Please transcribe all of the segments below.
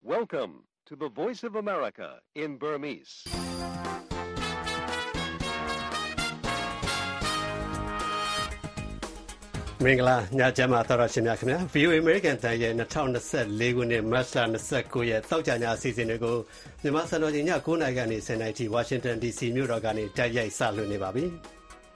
Welcome to the Voice of America in Burmese. ။မင်္ဂလာညချမ်းပါတော်ရှင်များခင်ဗျာ VOA American တန်ရဲ့2024ခုနှစ်မတ်လ29ရက်တောက်ကြညအစီအစဉ်တွေကိုမြန်မာစံတော်ချိန်ည9:00နာရီကနေ10:00နာရီထိ Washington DC မြို့တော်ကနေတိုက်ရိုက်စလွှင့်နေပါပြီ။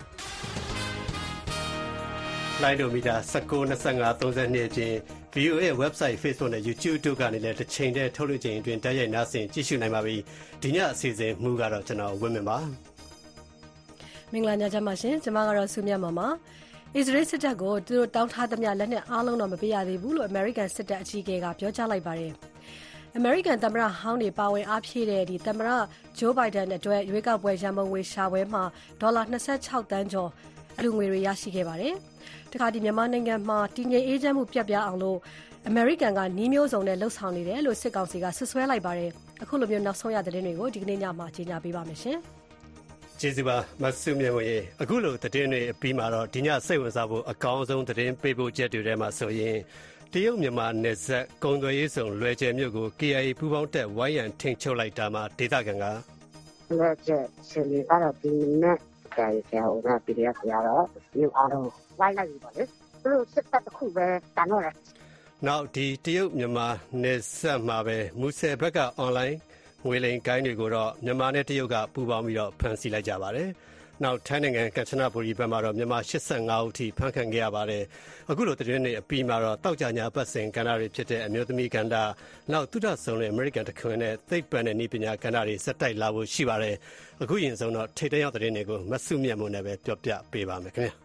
လိုင်းဒိုမီတာ19 25 32အပြင် VOA website Facebook နဲ့ YouTube တို့ကနေလည်းတစ်ချိန်တည်းထုတ်လွှင့်ခြင်းအတွင်းတိုက်ရိုက်နားဆင်ကြည့်ရှုနိုင်ပါပြီ။ဒီညအစီအစဉ်မူကတော့ကျွန်တော်ဝင်းမြပါ။မင်္ဂလာညချမ်းပါရှင်။ကျွန်မကတော့စုမြတ်ပါအစ္စရေးစစ်တပ်ကိုသူတို့တောင်းထားသမျှလက်နက်အားလုံးတော့မပေးရသေးဘူးလို့ American စစ်တပ်အကြီးအကဲကပြောကြားလိုက်ပါတယ်။ American သမ္မတဟောင်းတွေပါဝင်အားဖြည့်တဲ့သမ္မတ Joe Biden အတွက်ရွေးကောက်ပွဲရန်ပုံငွေရှာပွဲမှာဒေါ်လာ26သန်းကျော်အလှူငွေတွေရရှိခဲ့ပါတယ်။တခါမြန်မာနိုင်ငံမှာတည်ငြိမ်အေးချမ်းမှုပြတ်ပြားအောင်လို့ American ကနှီးမျိုးစုံနဲ့လှုပ်ဆောင်နေတယ်လို့စစ်ကောင်စီကဆွဆွဲလိုက်ပါတယ်။အခုလိုမျိုးနောက်ဆုံးရသတင်းတွေကိုဒီကနေ့ညမှာကြေညာပေးပါမယ်ရှင်။ကျေးဇူးပါမဆုမြတ်မွေအခုလိုသတင်းတွေအပြီးမှာတော့ဒီညစိတ်ဝင်စားဖို့အကောင်းဆုံးသတင်းပေးဖို့ချက်တွေထဲမှာဆိုရင်တရုတ်မြန်မာနယ်စပ်ကုန်သွယ်ရေးဆောင်လွယ်ကျယ်မြို့ကို KIA ပူးပေါင်းတပ်ဝိုင်းရန်ထိန်းချုပ်လိုက်တာမှာဒေသခံကလွယ်ကျယ်စီလီကတော့ဒီနေ့KIA ဟိုက PDF ရတော့မြို့အားလုံးဝိုင်းလိုက်ပြီပေါ့လေသူတို့စစ်တပ်တစ်ခုပဲတန်တော့တယ်နောက်ဒီတရုတ်မြန်မာနယ်စပ်မှာပဲမူဆယ်ဘက်က onlineငွေလိမ်ကိုင်းတွေကိုတော့မြန်မာနဲ့တရုတ်ကပူးပေါင်းပြီးတော့ဖမ်းဆီးလိုက်ကြပါတယ်။နောက်ထိုင်းနိုင်ငံကမ်ချနဘူရီဘက်မှာတော့မြန်မာ85ဦးထိဖမ်းခံခဲ့ရပါတယ်။အခုလိုသတင်းတွေအပြီးမှာတော့တောက်ကြညာပတ်စဉ်ကဏ္ဍတွေဖြစ်တဲ့အမျိုးသမီးကဏ္ဍနောက်သုဒ္ဓဆောင်တဲ့ American တခွင်နဲ့သိပ္ပံနဲ့နည်းပညာကဏ္ဍတွေစက်တိုက်လာဖို့ရှိပါတယ်။အခုရင်ဆုံးတော့ထိပ်တန်းရောက်သတင်းတွေကိုမဆုမြတ်မွန်နဲ့ပဲပြောပြပေးပါမယ်ခင်ဗျာ။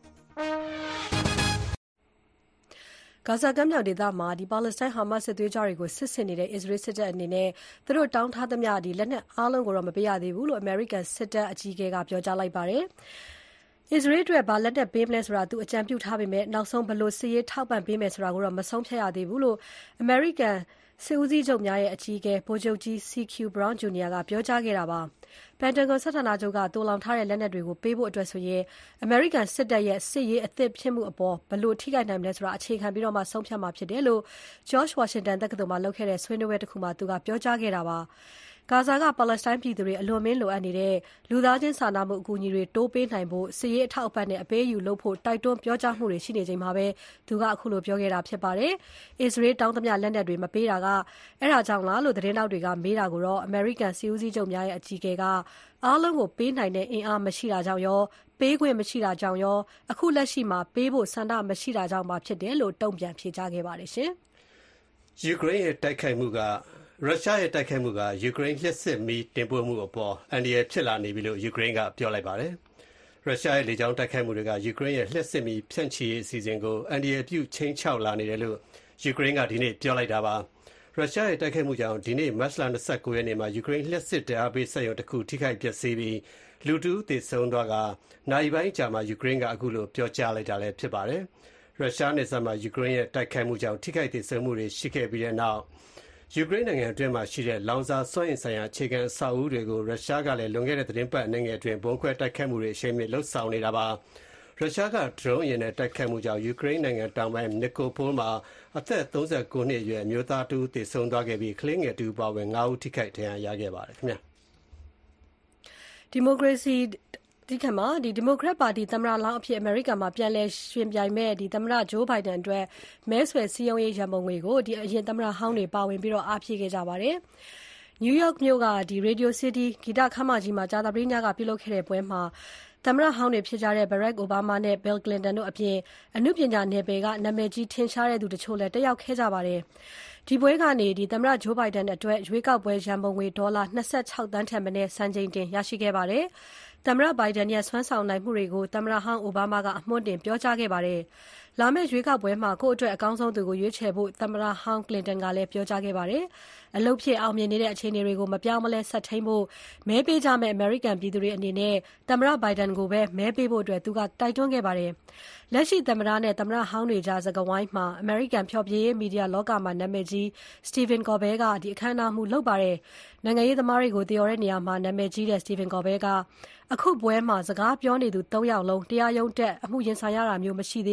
ဂါဇာကမ်းမြောင်ဒေသမှာပါလက်စတိုင်းဟာမတ်စ်စစ်သွေးကြွတွေကိုစစ်ဆင်နေတဲ့အစ္စရေးစစ်တပ်အနေနဲ့သူတို့တောင်းထားသမျှလက်နက်အားလုံးကိုတော့မပေးရသေးဘူးလို့ American စစ်တပ်အကြီးအကဲကပြောကြားလိုက်ပါတယ်။အစ္စရေးအတွက်ဘာလက်နက်ပေးမလဲဆိုတာသူအကြံပြုထားပေမဲ့နောက်ဆုံးဘယ်လိုစစ်ရေးထောက်ပံ့ပေးမယ်ဆိုတာကိုတော့မဆုံးဖြတ်ရသေးဘူးလို့ American စစ်ဦးစီးချုပ်များရဲ့အကြီးအကဲဗိုလ်ချုပ်ကြီး CQ Brown Jr. ကပြောကြားခဲ့တာပါ။ Pentagon စစ်ဌာနချုပ်ကတိုးလောင်ထားတဲ့လက်နက်တွေကိုပေးဖို့အတွက်ဆိုရင် American စစ်တပ်ရဲ့စစ်ရေးအသစ်ဖြစ်မှုအပေါ်ဘယ်လိုထိခိုက်နိုင်မလဲဆိုတာအခြေခံပြီးတော့မှဆုံးဖြတ်မှာဖြစ်တယ်လို့ George Washington တက္ကသိုလ်မှာလုပ်ခဲ့တဲ့ဆွေးနွေးပွဲတစ်ခုမှာသူကပြောကြားခဲ့တာပါ။ဂါဇာကပါလက်စတိုင်းပြည်သူတွေအလွန်မင်းလိုအပ်နေတဲ့လူသားချင်းစာနာမှုအကူအညီတွေတိုးပေးနိုင်ဖို့စစ်ရေးအထောက်အပံ့နဲ့အပေးအယူလုပ်ဖို့တိုက်တွန်းပြောကြားမှုတွေရှိနေချိန်မှာပဲသူကအခုလိုပြောခဲ့တာဖြစ်ပါတယ်။အစ္စရေးတောင်းသမျှလက်နက်တွေမပေးတာကအဲ့ဒါကြောင့်လားလို့သတင်းတောက်တွေကမေးတာကိုတော့ American စီဦးစီးချုပ်များရဲ့အကြီးအကဲကအားလုံးကိုပေးနိုင်တဲ့အင်အားမရှိတာကြောင့်ရောပေးခွင့်မရှိတာကြောင့်ရောအခုလက်ရှိမှာပေးဖို့ဆန္ဒမရှိတာကြောင့်ပါဖြစ်တယ်လို့တုံ့ပြန်ဖြေကြားခဲ့ပါတယ်ရှင်။ယူကရိန်းရဲ့တိုက်ခိုက်မှုကရုရှားရဲ့တိုက်ခိုက်မှုကယူကရိန်းလျှပ်စစ်မီးတင်ပို့မှုအပေါ်အန္တရာယ်ဖြစ်လာနေပြီလို့ယူကရိန်းကပြောလိုက်ပါတယ်။ရုရှားရဲ့လေကြောင်းတိုက်ခိုက်မှုတွေကယူကရိန်းရဲ့လျှပ်စစ်မီးဖြန့်ချိရေးအစီအစဉ်ကိုအန္တရာယ်ပြုချိန်ချောက်လာနေတယ်လို့ယူကရိန်းကဒီနေ့ပြောလိုက်တာပါ။ရုရှားရဲ့တိုက်ခိုက်မှုကြောင့်ဒီနေ့မတ်လ29ရက်နေ့မှာယူကရိန်းလျှပ်စစ်ဓာတ်အားပေးစက်ရုံတစ်ခုထိခိုက်ပျက်စီးပြီးလူတဦးသေဆုံးသွားကနိုင်ပိုင်းကြာမှာယူကရိန်းကအခုလိုပြောကြားလိုက်တာလည်းဖြစ်ပါတယ်။ရုရှားနယ်စပ်မှာယူကရိန်းရဲ့တိုက်ခိုက်မှုကြောင့်ထိခိုက်သေဆုံးမှုတွေရှိခဲ့ပြီးတဲ့နောက်ယူကရိန်းနိုင်ငံအတွင်းမှာရှိတဲ့လောင်စာစွမ်းအင်ဆိုင်ရာအခြေခံအဆောက်အဦတွေကိုရုရှားကလည်းလွန်ခဲ့တဲ့သတင်းပတ်နိုင်ငံအတွင်းဘုံခွဲတိုက်ခိုက်မှုတွေအရှိန်မြင့်လှုပ်ဆောင်နေတာပါရုရှားကဒရုန်းယာဉ်နဲ့တိုက်ခိုက်မှုကြောင့်ယူကရိန်းနိုင်ငံတောင်ပိုင်းနီကိုပိုလ်မှာအသက်39နှစ်အရွယ်မျိုးသားတဦးသေဆုံးသွားခဲ့ပြီးကလေးငယ်တဦးပါဝင်9ဦးထိခိုက်ဒဏ်ရာရခဲ့ပါတယ်ခင်ဗျာဒီမိုကရေစီဒီကမှာဒီမိုကရက်ပါတီသမ္မတလောင်းအဖြစ်အမေရိကန်မှာပြန်လည်ရှင်ပြိုင်မဲ့သမ္မတဂျိုးဘိုင်ဒန်အတွက်မဲဆွယ်စည်းရုံးရေးရန်ပုံငွေကိုအရင်သမ္မတဟောင်းတွေပါဝင်ပြီးတော့အားဖြည့်ခဲ့ကြပါတယ်။ New York မြို့ကRadio City ဂီတခမ်းမကြီးမှာကြာသပတေးညကပြုလုပ်ခဲ့တဲ့ပွဲမှာသမ္မတဟောင်းတွေဖြစ်ကြတဲ့ Barack Obama နဲ့ Bill Clinton တို့အပြင်အမှုပညာနယ်ပယ်ကနာမည်ကြီးထင်ရှားတဲ့သူတချို့လည်းတက်ရောက်ခဲ့ကြပါတယ်။ဒီပွဲကနေသမ္မတဂျိုးဘိုင်ဒန်အတွက်ရွေးကောက်ပွဲရန်ပုံငွေဒေါ်လာ26သန်းထက်မနည်းစံချိန်တင်ရရှိခဲ့ပါတယ်။သမ္မတဘိုင်ဒန်ရဲ့စွမ်းဆောင်နိုင်မှုတွေကိုသမ္မတဟောင်းအိုဘားမားကအမွှမ်းတင်ပြောကြားခဲ့ပါတယ်။လာမယ့်ရွေးကောက်ပွဲမှာကိုယ့်အတွက်အကောင်းဆုံးသူကိုရွေးချယ်ဖို့သမ္မတဟောင်းကလင်တန်ကလည်းပြောကြားခဲ့ပါတယ်။အလုပ်ဖြစ်အောင်မြင်နေတဲ့အခြေအနေတွေကိုမပြောင်းမလဲဆက်ထိန်ဖို့မဲပေးကြမယ့် American ပြည်သူတွေအနေနဲ့သမ္မတဘိုင်ဒန်ကိုပဲမဲပေးဖို့သူကတိုက်တွန်းခဲ့ပါတယ်။လက်ရှိသမ္မတနဲ့သမ္မတဟောင်းတွေကြားစကားဝိုင်းမှာ American ဖျော်ဖြေရေးမီဒီယာလောကမှာနာမည်ကြီး Stephen Colbert ကအခမ်းအနားမှုလုပ်ပါတယ်။နိုင်ငံရေးသမားတွေကိုတည်တော်တဲ့နေရာမှာနာမည်ကြီးတဲ့ Stephen Colbert ကအခုပွဲမှာစကားပြောနေသူ3ယောက်လုံးတရားရုံးတက်အမှုရင်ဆိုင်ရတာမျိုးမရှိသေးဘူးလို့ပြော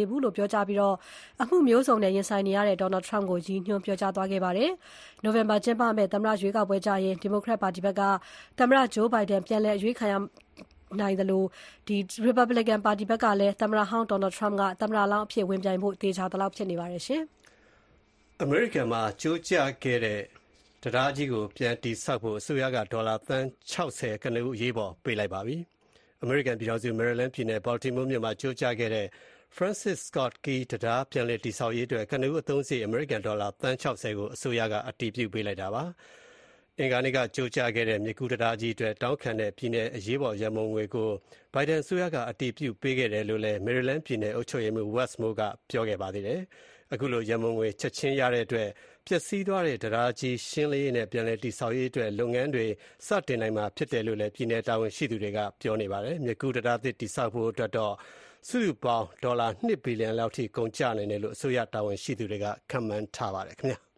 ပြောကြားပြီးအမှုမျိုးစုံနဲ့ရင်ဆိုင်နေရတဲ့ Donald Trump ကိုရည်ညွှန်းပြောကြားသွားခဲ့ပါတယ်။ နိုဝင်ဘာကျင်းပမယ့်သမ္မတရွေးကောက်ပွဲကျရင် Democrat ပါတီဘက်ကသမ္မတ Joe Biden ပြန်လည်အရွေးခံရနိုင်သလို Republican ပါတီဘက်ကလည်းသမ္မတဟောင်း Donald Trump ကသမ္မတလောင်းအဖြစ်ဝင်ပြိုင်ဖို့သေချာသလောက်ဖြစ်နေပါတယ်။အမေရိကန်မှာကျိုးကျခဲ့တဲ့တရားကြီးကိုပြန်တည်ဆောက်ဖို့အစိုးရကဒေါ်လာသန်း60ကနဦးအရေးပေါ်ပေးလိုက်ပါပြီ။အမေရိကန်ပြည်ထောင်စု Maryland ပြည်နယ် Baltimore မြို့မှာကျိုးကျခဲ့တဲ့ Francis Scott Key တရားပြန်လည်တည်ဆောက်ရေးအတွက်ကနဦးအသုံးစရိတ်အမေရိကန်ဒေါ်လာသန်း60ကိုအစိုးရကအတည်ပြုပေးလိုက်တာပါ။အင်္ဂါနေ့ကကျိုးကျခဲ့တဲ့မြစ်ကူးတရားကြီးအတွက်တောင်းခံတဲ့ပြည်နယ်အရေးပေါ်ရန်ပုံငွေကို Biden အစိုးရကအတည်ပြုပေးခဲ့တယ်လို့လည်း Maryland ပြည်နယ်အုပ်ချုပ်ရေးမှူး Wes Moore ကပြောခဲ့ပါသေးတယ်။အခုလိုရန်ပုံငွေချက်ချင်းရတဲ့အတွက်ပျက်စီးသွားတဲ့တရားကြီးရှင်းလင်းရေးနဲ့ပြန်လည်တည်ဆောက်ရေးအတွက်လုပ်ငန်းတွေစတင်နိုင်မှာဖြစ်တယ်လို့လည်းပြည်နယ်တာဝန်ရှိသူတွေကပြောနေပါတယ်။မြစ်ကူးတရားသစ်တည်ဆောက်ဖို့အတွက်တော့စုစုပေါင်းဒေါ်လာ2ဘီလီယံလောက်ထိကုန်ကျနိုင်တယ်လို့အစိုးရတာဝန်ရှိသူတွေကခန့်မှန်းထားပါတယ်ခင်ဗျာ။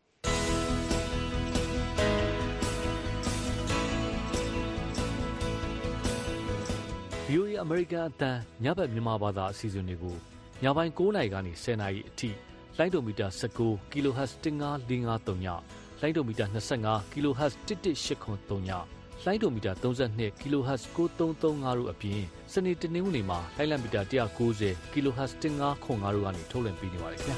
VOA အမေရိကန်အသံညဘက်မြန်မာဘာသာအစီအစဉ်တွေကိုညပိုင်း9:00နာရီကနေ10:00နာရီအထိလိုင်းဒိုမီတာ19 kHz 15553ညလိုင်းဒိုမီတာ25 kHz 11803ညလိုင်းဒိုမီတာ32 kHz 9335တို့အပြင်စနေတနင်္ဂနွေမှာလိုင်းလံမီတာ190 kHz 1505တို့ကနေထုတ်လွှင့်ပေးနေပါတယ်ခင်ဗျာ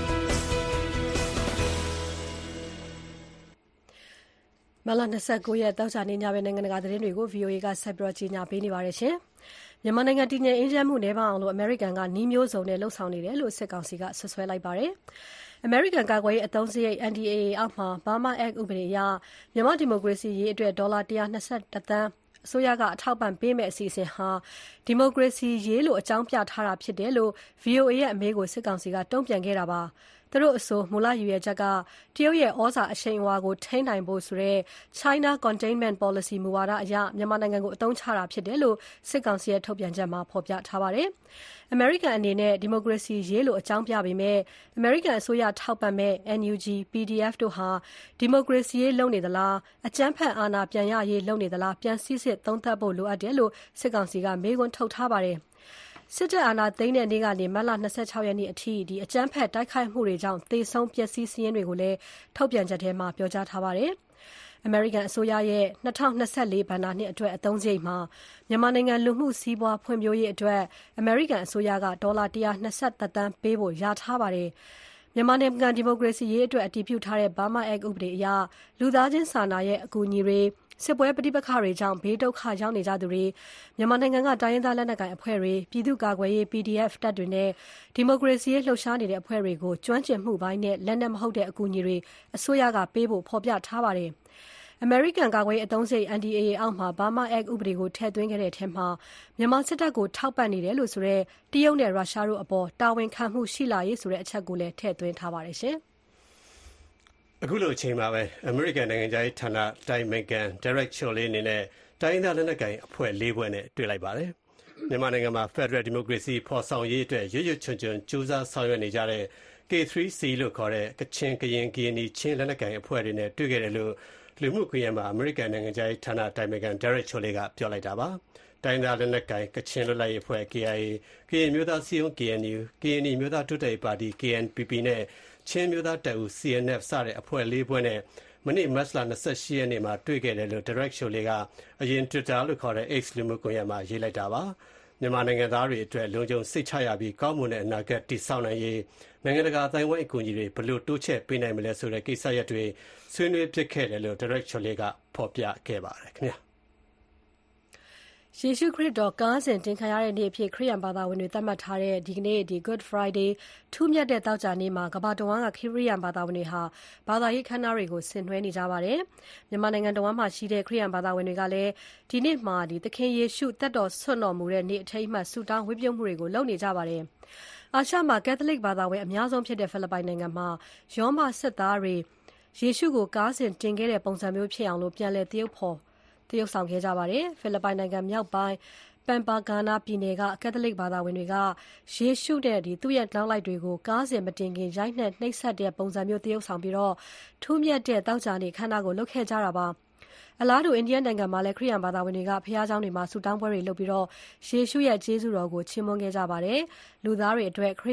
မလ29ရက်တောက်ချာနေညပဲနိုင်ငံတကာသတင်းတွေကို VOA ကဆက်ပြီးကြီးညာပေးနေပါတယ်ရှင်။မြန်မာနိုင်ငံတည်ငြိမ်အေးချမ်းမှုနေပါအောင်လို့အမေရိကန်ကနှီးမျိုးစုံနဲ့လှုံ့ဆော်နေတယ်လို့စစ်ကောင်စီကဆွဆွဲလိုက်ပါတယ်။အမေရိကန်ကာကွယ်ရေးအသုံးစရိတ် NDAA အောက်မှာ Burma Act ဥပဒေအရမြန်မာဒီမိုကရေစီရေးအတွက်ဒေါ်လာ121သန်းအစိုးရကအထောက်ပံ့ပေးမဲ့အစီအစဉ်ဟာဒီမိုကရေစီရေးလို့အကြောင်းပြထားတာဖြစ်တယ်လို့ VOA ရဲ့အမေးကိုစစ်ကောင်စီကတုံ့ပြန်ခဲ့တာပါ။သူတို့အဆိုမူလရည်ရွယ်ချက်ကတရုတ်ရဲ့ဩဇာအရှိန်အဝါကိုထိန်းနိုင်ဖို့ဆိုတဲ့ China Containment Policy မူဝါဒအရမြန်မာနိုင်ငံကိုအသုံးချတာဖြစ်တယ်လို့စစ်ကောင်စီရဲ့ထုတ်ပြန်ချက်မှာဖော်ပြထားပါတယ်။ အမေရိကန်အနေနဲ့ဒီမိုကရေစီရေးလို့အကြောင်းပြပေမဲ့အမေရိကန်အစိုးရထောက်ပံ့မဲ့ NUG, PDF တို့ဟာဒီမိုကရေစီရေးလုပ်နေသလားအကြမ်းဖက်အာဏာပြန်ရရေးလုပ်နေသလားပြန်စစ်စစ်သုံးသပ်ဖို့လိုအပ်တယ်လို့စစ်ကောင်စီကမေးခွန်းထုတ်ထားပါတယ်။စစ်တပ်အာဏာသိမ်းတဲ့နေ့ကနေမတ်လ26ရက်နေ့အထိအကြမ်းဖက်တိုက်ခိုက်မှုတွေကြောင့်သေဆုံးပျက်စီးစာရင်းတွေကိုလည်းထုတ်ပြန်ချက်ထဲမှာပြောကြားထားပါတယ်။အမေရိကန်အစိုးရရဲ့2024ဘဏ္ဍာနှစ်အတွက်အသုံးစရိတ်မှာမြန်မာနိုင်ငံလူမှုစီးပွားဖွံ့ဖြိုးရေးအတွက်အမေရိကန်အစိုးရကဒေါ်လာ123သန်းပေးဖို့ရထားပါတယ်။မြန်မာနိုင်ငံဒီမိုကရေစီရေးအတွက်အတည်ပြုထားတဲ့ Burma Act ဥပဒေအရလူသားချင်းစာနာရဲ့အကူအညီတွေစစ်ပွဲပဋိပက္ခတွေကြောင့်ဘေးဒုက္ခရောက်နေကြသူတွေမြန်မာနိုင်ငံကတိုင်းရင်းသားလက်နက်ကိုင်အဖွဲ့တွေပြည်သူ့ကာကွယ်ရေး PDF တပ်တွေနဲ့ဒီမိုကရေစီရေးလှုပ်ရှားနေတဲ့အဖွဲ့တွေကိုကျွမ်းကျင်မှုပိုင်းနဲ့လက်နက်မဟုတ်တဲ့အကူအညီတွေအစိုးရကပေးဖို့ဖော်ပြထားပါတယ်။ အမေရိကန်ကာကွယ်ရေးအသုံးစရိတ် NDAA အောက်မှာ Burma Act ဥပဒေကိုထည့်သွင်းခဲ့တဲ့ထဲမှာမြန်မာစစ်တပ်ကိုထောက်ပံ့နေတယ်လို့ဆိုတဲ့တရုတ်နဲ့ရုရှားတို့အပေါ်တာဝန်ခံမှုရှိလာရေးဆိုတဲ့အချက်ကိုလည်းထည့်သွင်းထားပါတယ်ရှင်။အခုလိုအချိန်မှာပဲအမေရိကန်နိုင်ငံသားဌာနတိုင်မန်ကန် Derek Chollet အနေနဲ့တိုင်းဒေသလက်နက်ကိုင်အဖွဲ့၄ဖွဲ့နဲ့တွေ့လိုက်ပါတယ်။မြန်မာနိုင်ငံမှာ Federal Democracy ဖော်ဆောင်ရေးအတွက်ရွတ်ရွတ်ချွံချွံစူးစမ်းဆောင်ရွက်နေကြတဲ့ K3C လို့ခေါ်တဲ့ကချင်ကရင်ကရင်နီချင်းလက်နက်ကိုင်အဖွဲ့တွေနဲ့တွေ့ခဲ့တယ်လို့လူမှုကွန်ရက်မှာအမေရိကန်နိုင်ငံသားဌာနတိုင်မန်ကန် Derek Chollet ကပြောလိုက်တာပါ။တိုင်းဒေသလက်နက်ကိုင်ကချင်လွတ်လပ်ရေးအဖွဲ့ KIA ကရင်မျိုးသားစည်းရုံး KNU ကရင်နီမျိုးသားတိုးတက်ရေးပါတီ KNPP နဲ့ချင်းမျိုးသားတပ်ဦး CNF စတဲ့အဖွဲ့၄ဖွဲ့နဲ့မနေ့မတ်လ28ရက်နေ့မှာတွေ့ခဲ့တယ်လို့ Derek Chollet ကအရင် Twitter လို့ခေါ်တဲ့ X လူမှုကွန်ရက်မှာရေးလိုက်တာပါ။မြန်မာနိုင်ငံသားတွေအတွက်လုံခြုံစိတ်ချရပြီးကောင်းမွန်တဲ့အနာဂတ်တည်ဆောက်နိုင်ရေးနိုင်ငံတကာအသိုင်းအဝိုင်းအကူအညီတွေဘယ်လိုတိုးချဲ့ပေးနိုင်မလဲဆိုတဲ့ကိစ္စရပ်တွေဆွေးနွေးဖြစ်ခဲ့တယ်လို့ Derek Chollet ကဖော်ပြခဲ့ပါတယ်ခင်ဗျာ။ယေရှုခရစ်တော်ကားစဉ်တင်ခံရတဲ့နေ့အဖြစ်ခရစ်ယာန်ဘာသာဝင်တွေသတ်မှတ်ထားတဲ့ဒီကနေ့ Good Friday ထူးမြတ်တဲ့သောကြာနေ့မှာကမ္ဘာတဝန်းကခရစ်ယာန်ဘာသာဝင်တွေဟာဘာသာရေးခမ်းနားတွေကိုဆင်နွှဲနေကြပါတယ်။မြန်မာနိုင်ငံတဝန်းမှာရှိတဲ့ခရစ်ယာန်ဘာသာဝင်တွေကလည်းဒီနေ့မှာသခင်ယေရှုသက်တော်ဆွတ်တော်မူတဲ့နေ့အထိမ်းအမှတ်ဆုတောင်းဝတ်ပြုမှုတွေကိုလုပ်နေကြပါတယ်။အာရှမှာကက်သလစ်ဘာသာဝင်အများဆုံးဖြစ်တဲ့ဖိလစ်ပိုင်နိုင်ငံမှာယောမစစ်သားတွေယေရှုကိုကားစဉ်တင်ခဲ့တဲ့ပုံစံမျိုးဖြစ်အောင်ပြန်လည်တရုပ်ဆောင်ခဲ့ကြပါတယ်။ဖိလစ်ပိုင်နိုင်ငံမြောက်ပိုင်းPampanga ပြည်နယ်ကကက်သလစ်ဘာသာဝင်တွေကယေရှုနဲ့သူ့ရဲ့နောက်လိုက်တွေကိုကားစဉ်မတင်ခင်ရိုက်နှက်နှိပ်စက်တဲ့ပုံစံမျိုးတရုပ်ဆောင်ပြီးထူးမြတ်တဲ့တောက်ကြနေခန္ဓာကိုလုပ်ခဲ့ကြတာပါ။အလားတူအိန္ဒိယနိုင်ငံမှာလည်းခရစ်ယာန်ဘာသာဝင်တွေကဘုရားကျောင်းတွေမှာဆုတောင်းပွဲတွေလုပ်ပြီးယေရှုရဲ့ကျေးဇူးတော်ကိုချီးမွမ်းခဲ့ကြပါတယ်။လူသားတွေအတွက်ခရစ်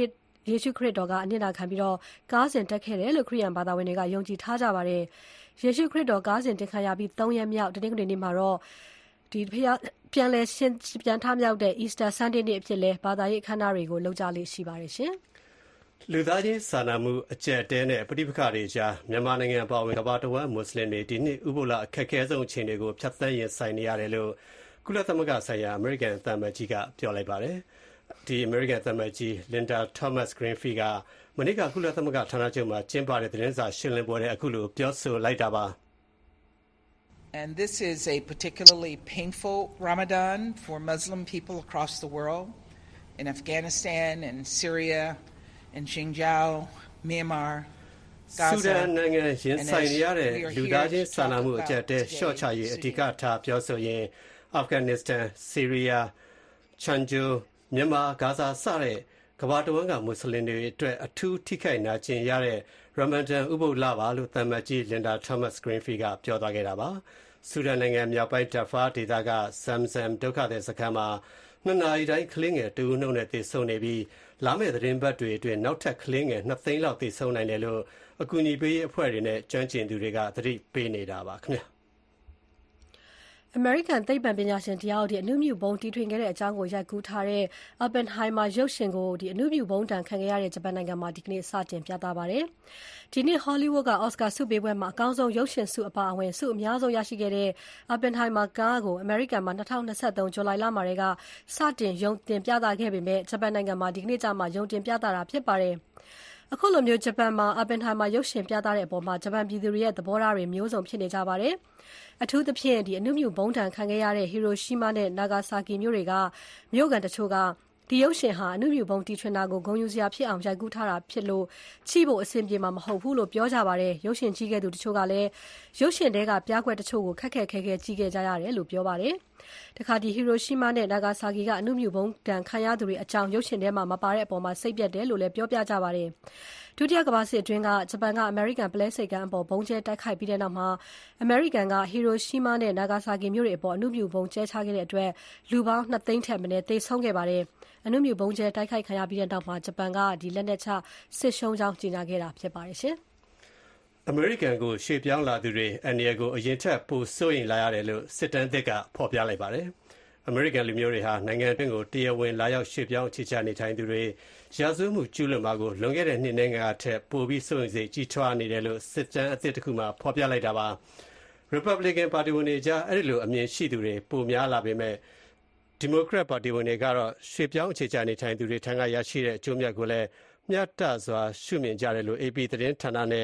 ယေရှုခရစ်တော်ကအနစ်နာခံပြီးကားစဉ်တက်ခဲ့တယ်လို့ခရစ်ယာန်ဘာသာဝင်တွေကယုံကြည်ထားကြပါတယ်။ယေရှုခရစ်တော်ကားစဉ်တင်ခံရပြီး3 ရက်မြောက်တနင်္ဂနွေနေ့မှာတော့ဒီဖျားပြန်လဲရှင်းပြန်ထမြောက်တဲ့ Easter Sunday နေ့အဖြစ်လဲဘာသာရေးအခမ်းအနားတွေကိုလုပ်ကြလေ့ရှိပါတယ်ရှင်။လူသားချင်းစာနာမှုအကျပ်တဲနဲ့ပဋိပက္ခတွေကြားမြန်မာနိုင်ငံအပါအဝင်ကမ္ဘာတစ်ဝန်းမွတ်စလင်တွေဒီနှစ်ဥပုသ်လအခက်အခဲဆုံးအခြေအနေကိုဖြတ်သန်းရင်ဆိုင်နေရတယ်လို့ကုလသမဂ္ဂဆိုင်ရာအမေရိကန်သံအမတ်ကြီးကပြောလိုက်ပါတယ်။ဒီအမေရိကန်သံအမတ်ကြီး Linda Thomas-Greenfield ကမနေ့ကကုလသမဂ္ဂဌာနချုပ်မှာကျင်းပတဲ့သတင်းစာရှင်းလင်းပွဲထဲအခုလိုပြောဆိုလိုက်တာပါ။ And this is a particularly painful Ramadan for Muslim people across the world, in Afghanistan and Syria, in Xinjiang, Myanmar, Gaza. ဆူဒန်နိုင်ငံရင်ဆိုင်နေရတဲ့လူသားချင်းစာနာမှုအကျပ်တဲရှော့ချရေးအဓိကထားပြောဆိုရင်အာဖဂန်နစ္စတန်၊ဆီးရီးယား၊ချန်ဂျို၊မြန်မာ၊ဂါဇာစတဲ့ကမ္ဘာတစ်ဝန်းကမွတ်စလင်တွေအတွက်အထူးထိခိုက်နာကျင်ရတဲ့ရမန်ဒန်ဥပုသ်လပါလို့သံအမတ်ကြီး Linda Thomas-Greenfield ကပြောသွားခဲ့တာပါ။ဆူဒန်နိုင်ငံမြောက်ပိုင်းဒါဖာဒေသကZamzamဒုက္ခသည်စခန်းမှာ2 နာရီတိုင်းကလေးငယ်2 ဦးနှုတ်နဲ့သေဆုံးနေပြီးလာမယ့်သတင်းပတ်တွေအတွင်းနောက်ထပ်ကလေးငယ်2 သိန်းလောက်သေဆုံးနိုင်တယ်လို့အကူအညီပေးရေးအဖွဲ့တွေနဲ့ကျွမ်းကျင်သူတွေကသတိပေးနေတာပါခင်ဗျာအမေရိကန်သိပ္ပံပညာရှင်တယောက်အနုမြူဘုံတီထွင်ခဲ့တဲ့အကြောင်းကိုရိုက်ကူးထားတဲ့ Oppenheimer ရုပ်ရှင်ကိုအနုမြူဘုံတန်ခံခဲ့ရတဲ့ဂျပန်နိုင်ငံမှာဒီကနေ့စတင်ပြသပါတယ်။ဒီနေ့ Hollywood က Oscar ဆုပေးပွဲမှာအကောင်းဆုံးရုပ်ရှင်ဆုအပါအဝင်ဆုအများဆုံးရရှိခဲ့တဲ့ Oppenheimer ကားကိုအမေရိကန်မှာ2023ဇူလိုင်လမှာစတင်ရုံတင်ပြသခဲ့ပေမဲ့ဂျပန်နိုင်ငံမှာဒီကနေ့ကျမှရုံတင်ပြသတာဖြစ်ပါတယ်။အခုလိုမျိုးဂျပန်မှာ Oppenheimer ရုပ်ရှင်ပြသတဲ့အပေါ်မှာဂျပန်ပြည်သူတွေရဲ့သဘောထားတွေမျိုးစုံဖြစ်နေကြပါတယ်။အထူးသဖြင့်အနုမြူဘုံတန်ခံခဲ့ရတဲ့ Hiroshima နဲ့ Nagasaki မြို့တွေကမြို့ကန်တချို့ကဒီရုပ်ရှင်ဟာအနုမြူဘုံတီထွင်တာကိုဂုဏ်ယူစရာဖြစ်အောင်ရိုက်ကူးထားတာဖြစ်လို့ချိဖို့အဆင်ပြေမှာမဟုတ်ဘူးလို့ပြောကြပါတယ်။ရုပ်ရှင်ကြည့်ခဲ့သူတချို့ကလည်းရုပ်ရှင်ထဲကပြားကွက်တချို့ကိုခက်ခက်ခဲခဲကြည့်ခဲ့ကြရတယ်လို့ပြောပါတယ်။တခါဒီ Hiroshima နဲ့ Nagasaki ကအနုမြူဘုံတန်ခံရသူတွေအကြောင်းရုပ်ရှင်ထဲမှာမပါတဲ့အပေါ်မှာစိတ်ပျက်တယ်လို့လည်းပြောပြကြပါတယ်။ဒုတိယကမ္ဘာစစ်အတွင်းကဂျပန်ကအမေရိကန်ပလဲစိတ်ကမ်းအပေါ်ဘုံကျဲတိုက်ခိုက်ပြီးတဲ့နောက်မှာအမေရိကန်က Hiroshima နဲ့ Nagasaki မြို့တွေအပေါ်အနုမြူဘုံကျဲချခဲ့တဲ့အတွက်လူပေါင်း2 သိန်းထက်မနည်းသေဆုံးခဲ့ပါတယ်။အနုမြူဘုံကျဲတိုက်ခိုက်ခံရပြီးတဲ့နောက်မှာဂျပန်ကလက်နက်ချစစ်ရှုံးကြောင်းကြေညာခဲ့တာဖြစ်ပါတယ်ရှင်။အမေရိကန်ကိုရှေ့ပြောင်းလာသူတွေအန္တရာယ်ကိုအရင်ထက်ပိုစိုးရိမ်လာရတယ်လို့စစ်တမ်းသစ်ကဖော်ပြလိုက်ပါတယ်။အမေရိကန်လူမျိုးတွေဟာနိုင်ငံအတွင်းကိုတရားဝင်လာရောက်ရှေ့ပြောင်းအခြေချနေထိုင်သူတွေရာဇဝတ်မှုကျူးလွန်မှာကိုလွန်ခဲ့တဲ့နှစ်နိုင်ငံအထက်ပိုပြီးစိုးရိမ်စိတ်ကြီးထွားနေတယ်လို့စစ်တမ်းအသစ်တစ်ခုမှဖော်ပြလိုက်တာပါ။ Republican ပါတီဝင်တွေကြားအဲ့ဒီလိုအမြင်ရှိသူတွေပိုများလာပေမဲ့ Democrat ပါတီဝင်တွေကတော့ရှေ့ပြောင်းအခြေချနေထိုင်သူတွေထံကရရှိတဲ့အကျိုးမြတ်ကိုလည်းမျှတစွာရှုမြင်ကြတယ်လို့ AP သတင်းဌာနနဲ့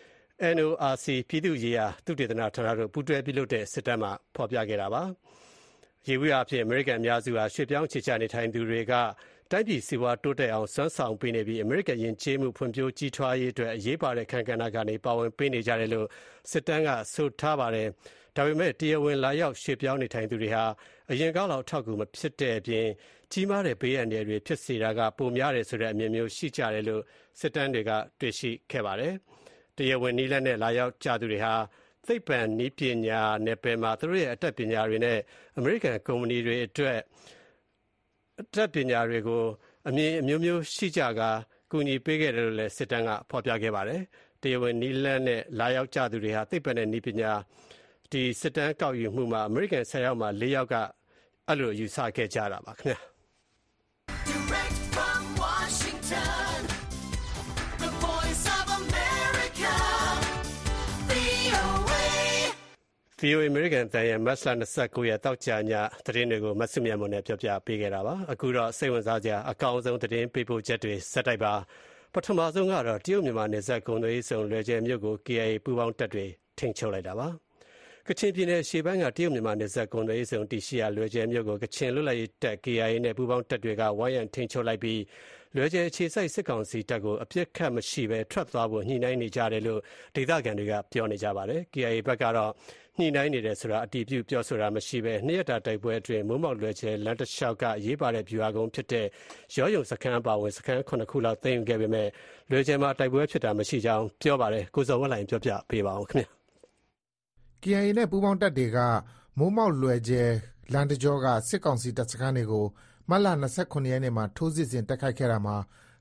NORC ပြည်သူ့ရေးရာသုတေသနဌာနတို့ပူးတွဲပြုလုပ်တဲ့စစ်တမ်းမှာဖော်ပြခဲ့တာပါ။ရေဝေးအဖြစ်အမေရိကန်အများစုဟာရွှေ့ပြောင်းအခြေချနေထိုင်သူတွေကတိုင်းပြည်စီးပွားတိုးတက်အောင်စွမ်းဆောင်ပေးနေပြီးအမေရိကန်ယဉ်ကျေးမှုဖွံ့ဖြိုးကြီးထွားရေးအတွက်အရေးပါတဲ့အခန်းကဏ္ဍကနေပါဝင်ပေးနေကြတယ်လို့စစ်တမ်းကဆိုထားပါတယ်။ဒါပေမဲ့တရားဝင်လာရောက်ရွှေ့ပြောင်းနေထိုင်သူတွေဟာအရင်ကောက်လောက်ထောက်ကူမဖြစ်တဲ့အပြင်ကြီးမားတဲ့ဘေးအန္တရာယ်တွေဖြစ်စေတာကပိုများတယ်ဆိုတဲ့အမြင်မျိုးရှိကြတယ်လို့စစ်တမ်းတွေကတွေ့ရှိခဲ့ပါတယ်။တရားဝင်နည်းလမ်းနဲ့လာရောက်ကြသူတွေဟာသိပ္ပံနည်းပညာနယ်ပယ်မှာသူတို့ရဲ့အတတ်ပညာတွေနဲ့အမေရိကန်ကုမ္ပဏီတွေအတွက်အတတ်ပညာတွေကိုအမြင်အမျိုးမျိုးရှိကြကာကူညီပေးခဲ့တယ်လို့လည်းစစ်တမ်းကဖော်ပြခဲ့ပါတယ်။တရားဝင်နည်းလမ်းနဲ့လာရောက်ကြသူတွေဟာသိပ္ပံနဲ့နည်းပညာဒီစစ်တမ်းကောက်ယူမှုမှာအမေရိကန်10 ယောက်မှာ4 ယောက်ကအဲ့လိုယူဆခဲ့ကြတာပါခင်ဗျာ။ Direct from Washington, the voice of America, VOA American တန်ရဲ့မတ်လ29ရက်တောက်ကြညသတင်းတွေကိုမဆုမြတ်မွန်နဲ့ပြောပြပေးခဲ့တာပါအခုတော့စိတ်ဝင်စားစရာအကောင်းဆုံးသတင်းပေးပို့ချက်တွေဆက်တိုက်ပါပထမဆုံးကတော့တရုတ်မြန်မာနယ်စပ်ကုန်သွယ်ရေးဆောင်လွယ်ကျဲမြို့ကို KIA ပူးပေါင်းတပ်တွေထိန်းချုပ်လိုက်တာပါကချင်ပြည်နယ်ရှေ့ပိုင်းကတရုတ်မြန်မာနယ်စပ်ကုန်သွယ်ရေးဆောင်တရှိရလွယ်ကျဲမြို့ကိုကချင်လွတ်လပ်ရေးတပ် KIA နဲ့ပူးပေါင်းတပ်တွေကဝိုင်းရံထိန်းချုပ်လိုက်ပြီးလွယ်ကျဲအခြေစိုက်စစ်ကောင်စီတပ်ကိုအပြစ်ခတ်မရှိဘဲထွက်သွားဖို့ညှိနှိုင်းနေကြတယ်လို့ဒေသခံတွေကပြောနေကြပါတယ် KIA ဘက်ကတော့ညှိနှိုင်းနေတယ်ဆိုတာအတည်ပြုပြောဆိုတာမရှိဘဲနှစ်ရက်တာတိုက်ပွဲအတွင်းမိုးမောက်လွယ်ကျဲလမ်းတစ်လျှောက်ကရေးပါတဲ့ဗျူဟာကုန်းဖြစ်တဲ့ရောယုံစခန်းပါဝင်စခန်း9ခုလောက်သိမ်းယူခဲ့ပေမဲ့လွယ်ကျဲမှာတိုက်ပွဲဖြစ်တာမရှိကြောင်းပြောပါတယ်ကိုစောဝက်လိုင်ပြောပြပေးပါအောင်ခင်ဗျ KIA နဲ့ပူးပေါင်းတပ်တွေကမိုးမောက်လွယ်ကျဲလမ်းတကြောကစစ်ကောင်စီတပ်စခန်းတွေကိုမတ်လ29ရက်နေ့မှာထိုးစစ်ဆင်တိုက်ခိုက်ခဲ့တာမှာ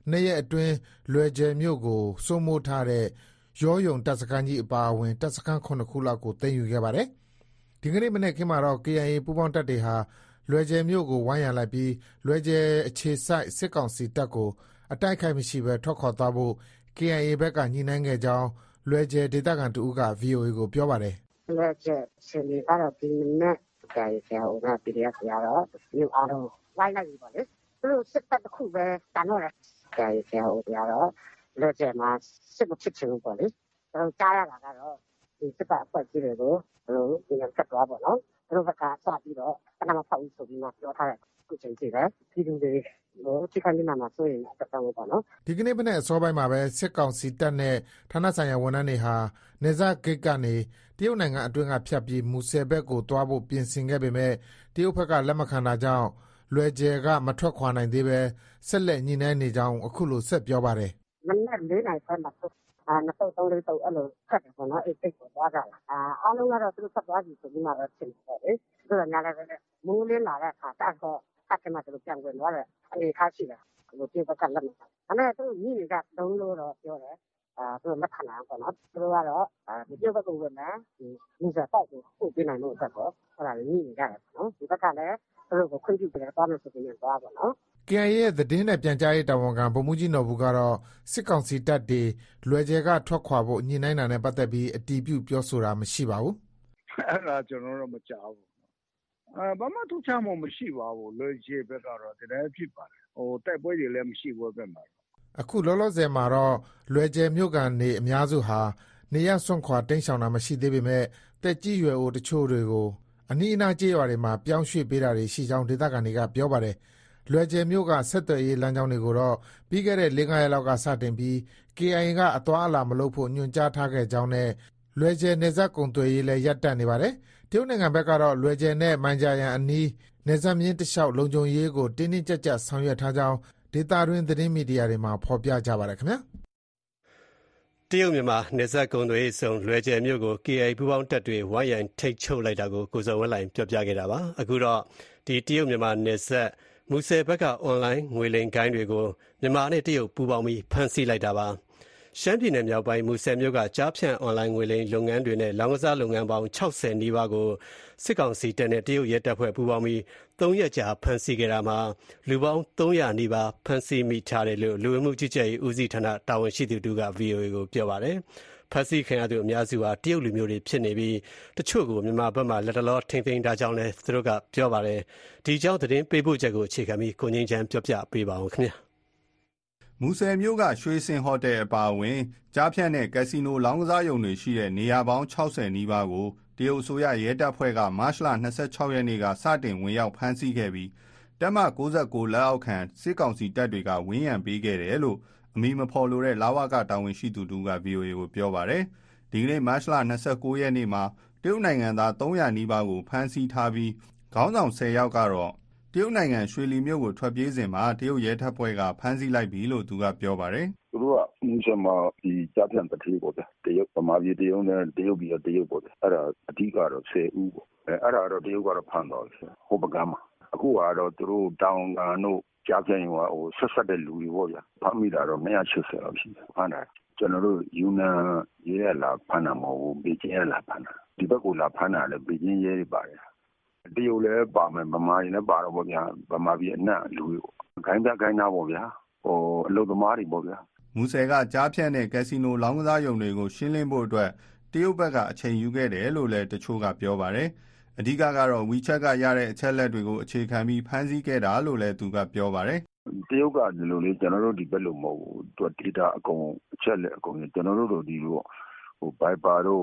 2 ရက်အတွင်းလွယ်ကျယ်မြို့ကိုစိုးမိုးထားတဲ့ရောယုံတပ်စခန်းကြီးအပါအဝင်တပ်စခန်း 7 ခုလောက်ကိုသိမ်းယူခဲ့ပါတယ်။ဒီကနေ့မနေ့ကမှာတော့ KIA ပူးပေါင်းတပ်တွေဟာလွယ်ကျယ်မြို့ကိုဝိုင်းရံလိုက်ပြီးလွယ်ကျယ်အခြေစိုက်စစ်ကောင်စီတပ်ကိုအတိုက်ခိုက်မရှိဘဲထွက်ခွာသွားဖို့ KIA ဘက်ကညှိနှိုင်းခဲ့ကြောင်းလွယ်ကျယ်ဒေသခံတဦးက VOA ကိုပြောပါတယ်။လွယ်ကျယ်အခြေအနေကတော့ဒီမနေ့KIA က PDF တွေကတော့မြို့အားလုံးဝိုင်းလိုက်ပြီပေါ့လေ။သူတို့စစ်တပ်တစ်ခုပဲတန်တော့တယ်။ KIA တွေကတော့လွယ်ကျယ်မှာစစ်မဖြစ်ချင်ဘူးပေါ့လေ။ကျွန်တော်ကြားရတာကတော့ဒီစစ်တပ်အဖွဲ့ကြီးတွေကိုဒီလိုဆက်သွားပေါ့နော်။သူတို့ဘက်ကစပြီးတော့ခဏမဖောက်ဘူးဆိုပြီးမှပြောထားတယ်အခုချိန်ထိပဲပြည်သူတွေကိုထိခိုက်နေမှာဆိုရင်တက်တော့ပေါ့နော်ဒီကနေ့မနေ့အစောပိုင်းမှာပဲစစ်ကောင်စီတပ်နဲ့ဌာနဆိုင်ရာဝန်ထမ်းတွေဟာနေဇဂိတ်ကနေတရုတ်နိုင်ငံအတွင်းကဖြတ်ပြီးမူဆယ်ဘက်ကိုတွားဖို့ပြင်ဆင်ခဲ့ပေမဲ့တရုတ်ဘက်ကလက်မခံတာကြောင့်လွယ်ကျယ်ကမထွက်ခွာနိုင်သေးပဲဆက်လက်ညှိနှိုင်းနေကြောင်းအခုလိုဆက်ပြောပါတယ်မနေ့4နိုင်ခွဲမှာနှစ်တုတ်3လေးတုတ်အဲ့လိုဖတ်တယ်ပေါ့နော်အဲ့စိတ်ကိုသွားကြတာအားလုံးကတော့သူတို့ဆက်သွားပြီဆိုပြီးမှတော့ဖြစ်နေတယ်လေသူတို့ညာလည်းပဲမိုးလင်းလာတဲ့အခါတက်တော့ဖတ်တယ်မှသူတို့ပြန်ဝင်သွားတယ်အနေခါရှိတယ်ဒီပြေဘက်ကလက်မခံအဲ့ဒါသူညနေက3လို့တော့ပြောတယ်သူတို့လက်ခံလာပေါ့နော်သူတို့ကတော့ဒီပြေဘက်ကဝင်မယ်ဒီမူစပေါ့ကိုပို့ပေးနိုင်လို့ဆက်တော့အဲ့ဒါညနေကြတယ်ပေါ့နော်ဒီဘက်ကလည်းသူတို့ကိုခွင့်ပြုတယ်သွားမယ်ဆိုပြီးသွားပေါ့နော် KIA ရဲ့သတင်းနဲ့ပြန်ကြားရေးတာဝန်ခံဗိုလ်မှူးကြီးနော်ဘူးကတော့စစ်ကောင်စီတပ်တွေလွယ်ကျယ်ကထွက်ခွာဖို့ညှိနှိုင်းတာနဲ့ပတ်သက်ပြီးအတည်ပြုပြောဆိုတာမရှိပါဘူးအဲ့ဒါကျွန်တော်တော့မကြားဘူးဘာမှထူးခြားမှုမရှိပါဘူးလွယ်ကျယ်ဘက်ကတော့တကယ်ဖြစ်ပါတယ်တိုက်ပွဲတွေလည်းမရှိဘူးဘက်မှာအခုလောလောဆယ်မှာတော့လွယ်ကျယ်မြို့ကန်နေအများစုဟာနေရစွန့်ခွာတိမ်းရှောင်တာမရှိသေးပေမဲ့တက်ကြီးရွယ်အိုတချို့တွေကိုအနီးအနားကျေးရွာတွေမှာပြောင်းရွှေ့ပေးတာတွေရှိကြောင်းဒေသခံတွေကပြောပါတယ်လွယ်ကျယ်မြို့ကဆက်သွယ်ရေးလမ်းကြောင်းတွေကိုတော့ပြီးခဲ့တဲ့ 4-5 ရက်လောက်ကစတင်ပြီး KIA ကအသွားအလာမလုပ်ဖို့ညွှန်ကြားထားခဲ့ကြောင်းနဲ့လွယ်ကျယ်နယ်စပ်ကုန်သွယ်ရေးလည်းရပ်တန့်နေပါတယ်တရုတ်နိုင်ငံဘက်ကတော့လွယ်ကျယ်နဲ့မိုင်ဂျာယန်အနီးနယ်စပ်မျဉ်းတစ်လျှောက်လုံခြုံရေးကိုတင်းတင်းကြပ်ကြပ်ဆောင်ရွက်ထားကြောင်းဒေသတွင်းသတင်းမီဒီယာတွေမှာဖော်ပြကြပါတယ်ခင်ဗျာတရုတ်မြန်မာနယ်စပ်ကုန်သွယ်ရေးဆောင်လွယ်ကျယ်မြို့ကို KIA ပူးပေါင်းတပ်တွေဝိုင်းရံထိတ်ချုပ်လိုက်တာကိုကိုစောဝင်းလိုင်ပြောပြခဲ့တာပါအခုတော့ဒီတရုတ်မြန်မာနယ်စပ်မူဆယ်ဘက်က online ငွေလိမ်ဂိုင်းတွေကိုမြန်မာနဲ့တရုတ်ပူးပေါင်းပြီးဖမ်းဆီးလိုက်တာပါရှမ်းပြည်နယ်မြောက်ပိုင်းမူဆယ်မြို့ကကြားဖြန့် online ငွေလိမ်လုပ်ငန်းတွေနဲ့လောင်းကစားလုပ်ငန်းပေါင်း60နီးပါးကိုစစ်ကောင်စီတပ်နဲ့တရုတ်ရဲတပ်ဖွဲ့ပူးပေါင်းပြီး3ရက်ကြာဖမ်းဆီးခဲ့တာမှာလူပေါင်း300နီးပါးဖမ်းဆီးမိထားတယ်လို့လူဝင်မှုကြီးကြပ်ရေးဦးစီးဌာနတာဝန်ရှိသူတို့က VOA ကိုပြောပါတယ်ဖမ်းဆီးခံရသူအများစုဟာတရုတ်လူမျိုးတွေဖြစ်နေပြီးတချို့ကိုမြန်မာဘက်မှလက်တလောထိန်းသိမ်းထားကြောင်းလည်းသူတို့ကပြောပါတယ်ဒီကြောင့်သတင်းပေးပို့ချက်ကိုအခြေခံပြီးကိုငင်းချမ်းပြောပြပေးပါအောင်ခင်ဗျာမူဆယ်မြို့ကရွှေစင်ဟိုတယ်အပါအဝင်ကြားဖြန့်တဲ့ကက်စီနိုလောင်းကစားရုံတွေရှိတဲ့နေရာပေါင်း60နီးပါးကိုတရုတ်အစိုးရရဲတပ်ဖွဲ့ကမတ်လ26ရက်နေ့ကစတင်ဝင်ရောက်ဖမ်းဆီးခဲ့ပြီးတပ်မ69လက်အောက်ခံစစ်ကောင်စီတပ်တွေကဝန်းရံပေးခဲ့တယ်လို့အမည်မဖော်လိုတဲ့လဝကတာဝန်ရှိသူတို့က VOA ကိုပြောပါတယ်ဒီကနေ့မတ်လ29ရက်နေ့မှာတရုတ်နိုင်ငံသား300နီးပါးကိုဖမ်းဆီးထားပြီးခေါင်းဆောင်10ယောက်ကတော့တရုတ်နိုင်ငံရွှေလီမြို့ကိုထွက်ပြေးစဉ်မှာတရုတ်ရဲတပ်ဖွဲ့ကဖမ်းဆီးလိုက်ပြီလို့သူကပြောပါတယ်သူတို့ကမူဆယ်မှာဒီကြားဖြန့်တတိပေါ့ဗျတရုတ်ဗမာပြည်တရုတ်နဲ့တရုတ်ပြည်တရုတ်ပေါ့ဗျအဲ့ဒါအဓိကတော့10ဦးပေါ့အဲ့ဒါတော့တရုတ်ကတော့ဖမ်းသွားတယ်ဟိုပကမ်းမှာအခုကတော့သူတို့တောင်ကန်တို့ကြားဖြန့်ဟိုဆက်ဆက်တဲ့လူတွေပေါ့ဗျဖမ်းမိတာတော့180လောက်ရှိတယ်ဖမ်းတာကျွန်တော်တို့ယူနန်ရဲရလာဖမ်းတာမဟုတ်ဘူးဘေကျင်းရလာဖမ်းတာဒီဘက်ကလာဖမ်းတာလည်းဘေကျင်းရဲတွေပါတယ်တရုတ်လည်းပါမယ်ဗမာပြည်လည်းပါတော့ပေါ့ဗျာဗမာပြည်အနှံ့လူတွေဂိုင်းသားပေါ့ဗျာအလုပ်သမားတွေပေါ့ဗျာမူဆယ်ကကြားဖြန့်တဲ့ကက်စီနိုလောင်းကစားရုံတွေကိုရှင်းလင်းဖို့အတွက်တရုတ်ဘက်ကအချိန်ယူခဲ့တယ်လို့လည်းတချို့ကပြောပါတယ်အဓိကတော့ WeChat ကရတဲ့အချက်လက်တွေကိုအခြေခံပြီးဖမ်းဆီးခဲ့တာလို့လည်းသူကပြောပါတယ်တရုတ်ကဒီလိုလေးကျွန်တော်တို့ဒီဘက်လိုမဟုတ်ဘူးသူ data အကုန်အချက်လက်အကုန်ကျွန်တော်တို့ဒီလိုViber တို့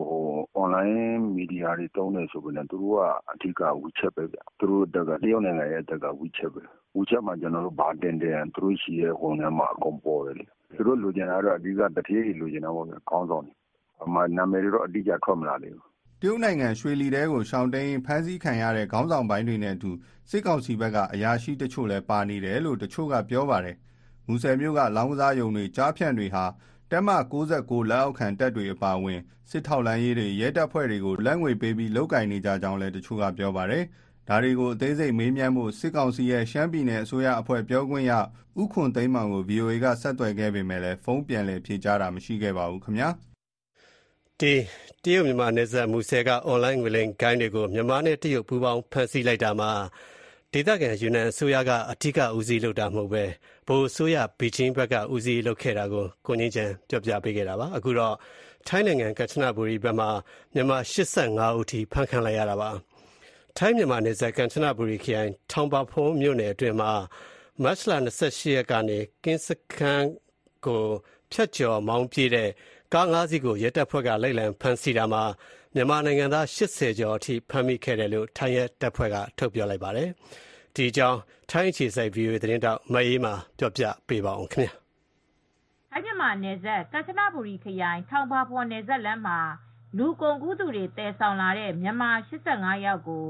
online media တွေတုံးနေဆိုပြီးတော့သူတို့ကအထူးက WeChat ပဲဗျသူတို့တရုတ်နိုင်ငံရဲ့တက်က WeChat ပဲ WeChat မှာကျွန်တော်တို့ဘာတင်တယ်သူတို့ရှိရဲ့ဟိုနားမှာအကုန်ပေါ်တယ်လေသူတို့လူကျင်တာတော့အဓိကတတိယလူကျင်တာပေါ့ဗျခေါင်းဆောင်တယ်အမှနာမည်တွေတော့အတိအကျထွက်မလာလေဘူးတရုတ်နိုင်ငံရွှေလီတဲကိုရှောင်းတိန်ဖမ်းဆီးခံရတဲ့ခေါင်းဆောင်ပိုင်းတွေနဲ့အတူစစ်ကောင်စီဘက်ကအရာရှိတချို့လည်းပါနေတယ်လို့တချို့ကပြောပါတယ်မူဆယ်မြို့ကလောင်းကစားရုံတွေကြားဖြန့်တွေဟာတပ်မ69လက်အောက်ခံတပ်တွေအပါအဝင်စစ်ထောက်လှမ်းရေးတွေရဲတပ်ဖွဲ့တွေကိုလက်ငွေပေးပြီးလုတ်ကင်နေကြကြောင်းလည်းတချို့ကပြောပါတယ်ဒါတွေကိုအသေးစိတ်မေးမြန်းမှုစစ်ကောင်စီရဲ့ရှမ်းပြည်နယ်အစိုးရအဖွဲ့ပြောခွင့်ရဦးခွန်သိန်းမောင်ကို VOA ကဆက်သွယ်ခဲ့ပေမဲ့လည်းဖုန်းပြန်လည်ဖြေကြားတာမရှိခဲ့ပါဘူးခင်ဗျာတရုတ်မြန်မာနယ်စပ်မူဆယ်ကအွန်လိုင်းငွေလိမ်ဂိုဏ်းတွေကိုမြန်မာနဲ့တရုတ်ပူးပေါင်းဖမ်းဆီးလိုက်တာမှာဒေသခံယူနန်အစိုးရကအထူးဦးစီးလုပ်တာမဟုတ်ပဲဗဟိုအစိုးရဘီချင်းဘက်ကဦးစီးလုပ်ခဲ့တာကိုကိုငင်းချန်ပြောပြပေးခဲ့တာပါအခုတော့ထိုင်းနိုင်ငံကမ်ချနဘူရီဘက်မှာမြန်မာ85ဦးထိဖမ်းခံလိုက်ရတာပါထိုင်းမြန်မာနယ်စပ်ကမ်ချနဘူရီခရိုင်ထောင်ပါဖုံးမြို့နယ်အတွင်းမှာမတ်လ28ရက်ကနေကင်းစခန်းကိုဖြတ်ကျော်မောင်းပြေးတဲ့ကား5စီးကိုရဲတပ်ဖွဲ့ကလိုက်လံဖမ်းဆီးတာမှာမြန်မာနိုင်ငံသား80ကျော်အထိဖမ်းမိခဲ့တယ်လို့ထိုင်းရဲတပ်ဖွဲ့ကထုတ်ပြောလိုက်ပါတယ်။ဒီအကြောင်းထိုင်းအခြေစိုက် VOA သတင်းတောက်မအေးမှာပြောပြပေးပါအောင်ခင်ဗျာ။ထိုင်းမြန်မာနယ်စပ်ကမ်ချနဘူရီခရိုင်ထောင်ပါဖော်နယ်စပ်လမ်းမှာလူကုန်ကူးသူတွေတည်ဆောင်လာတဲ့မြန်မာ85ယောက်ကို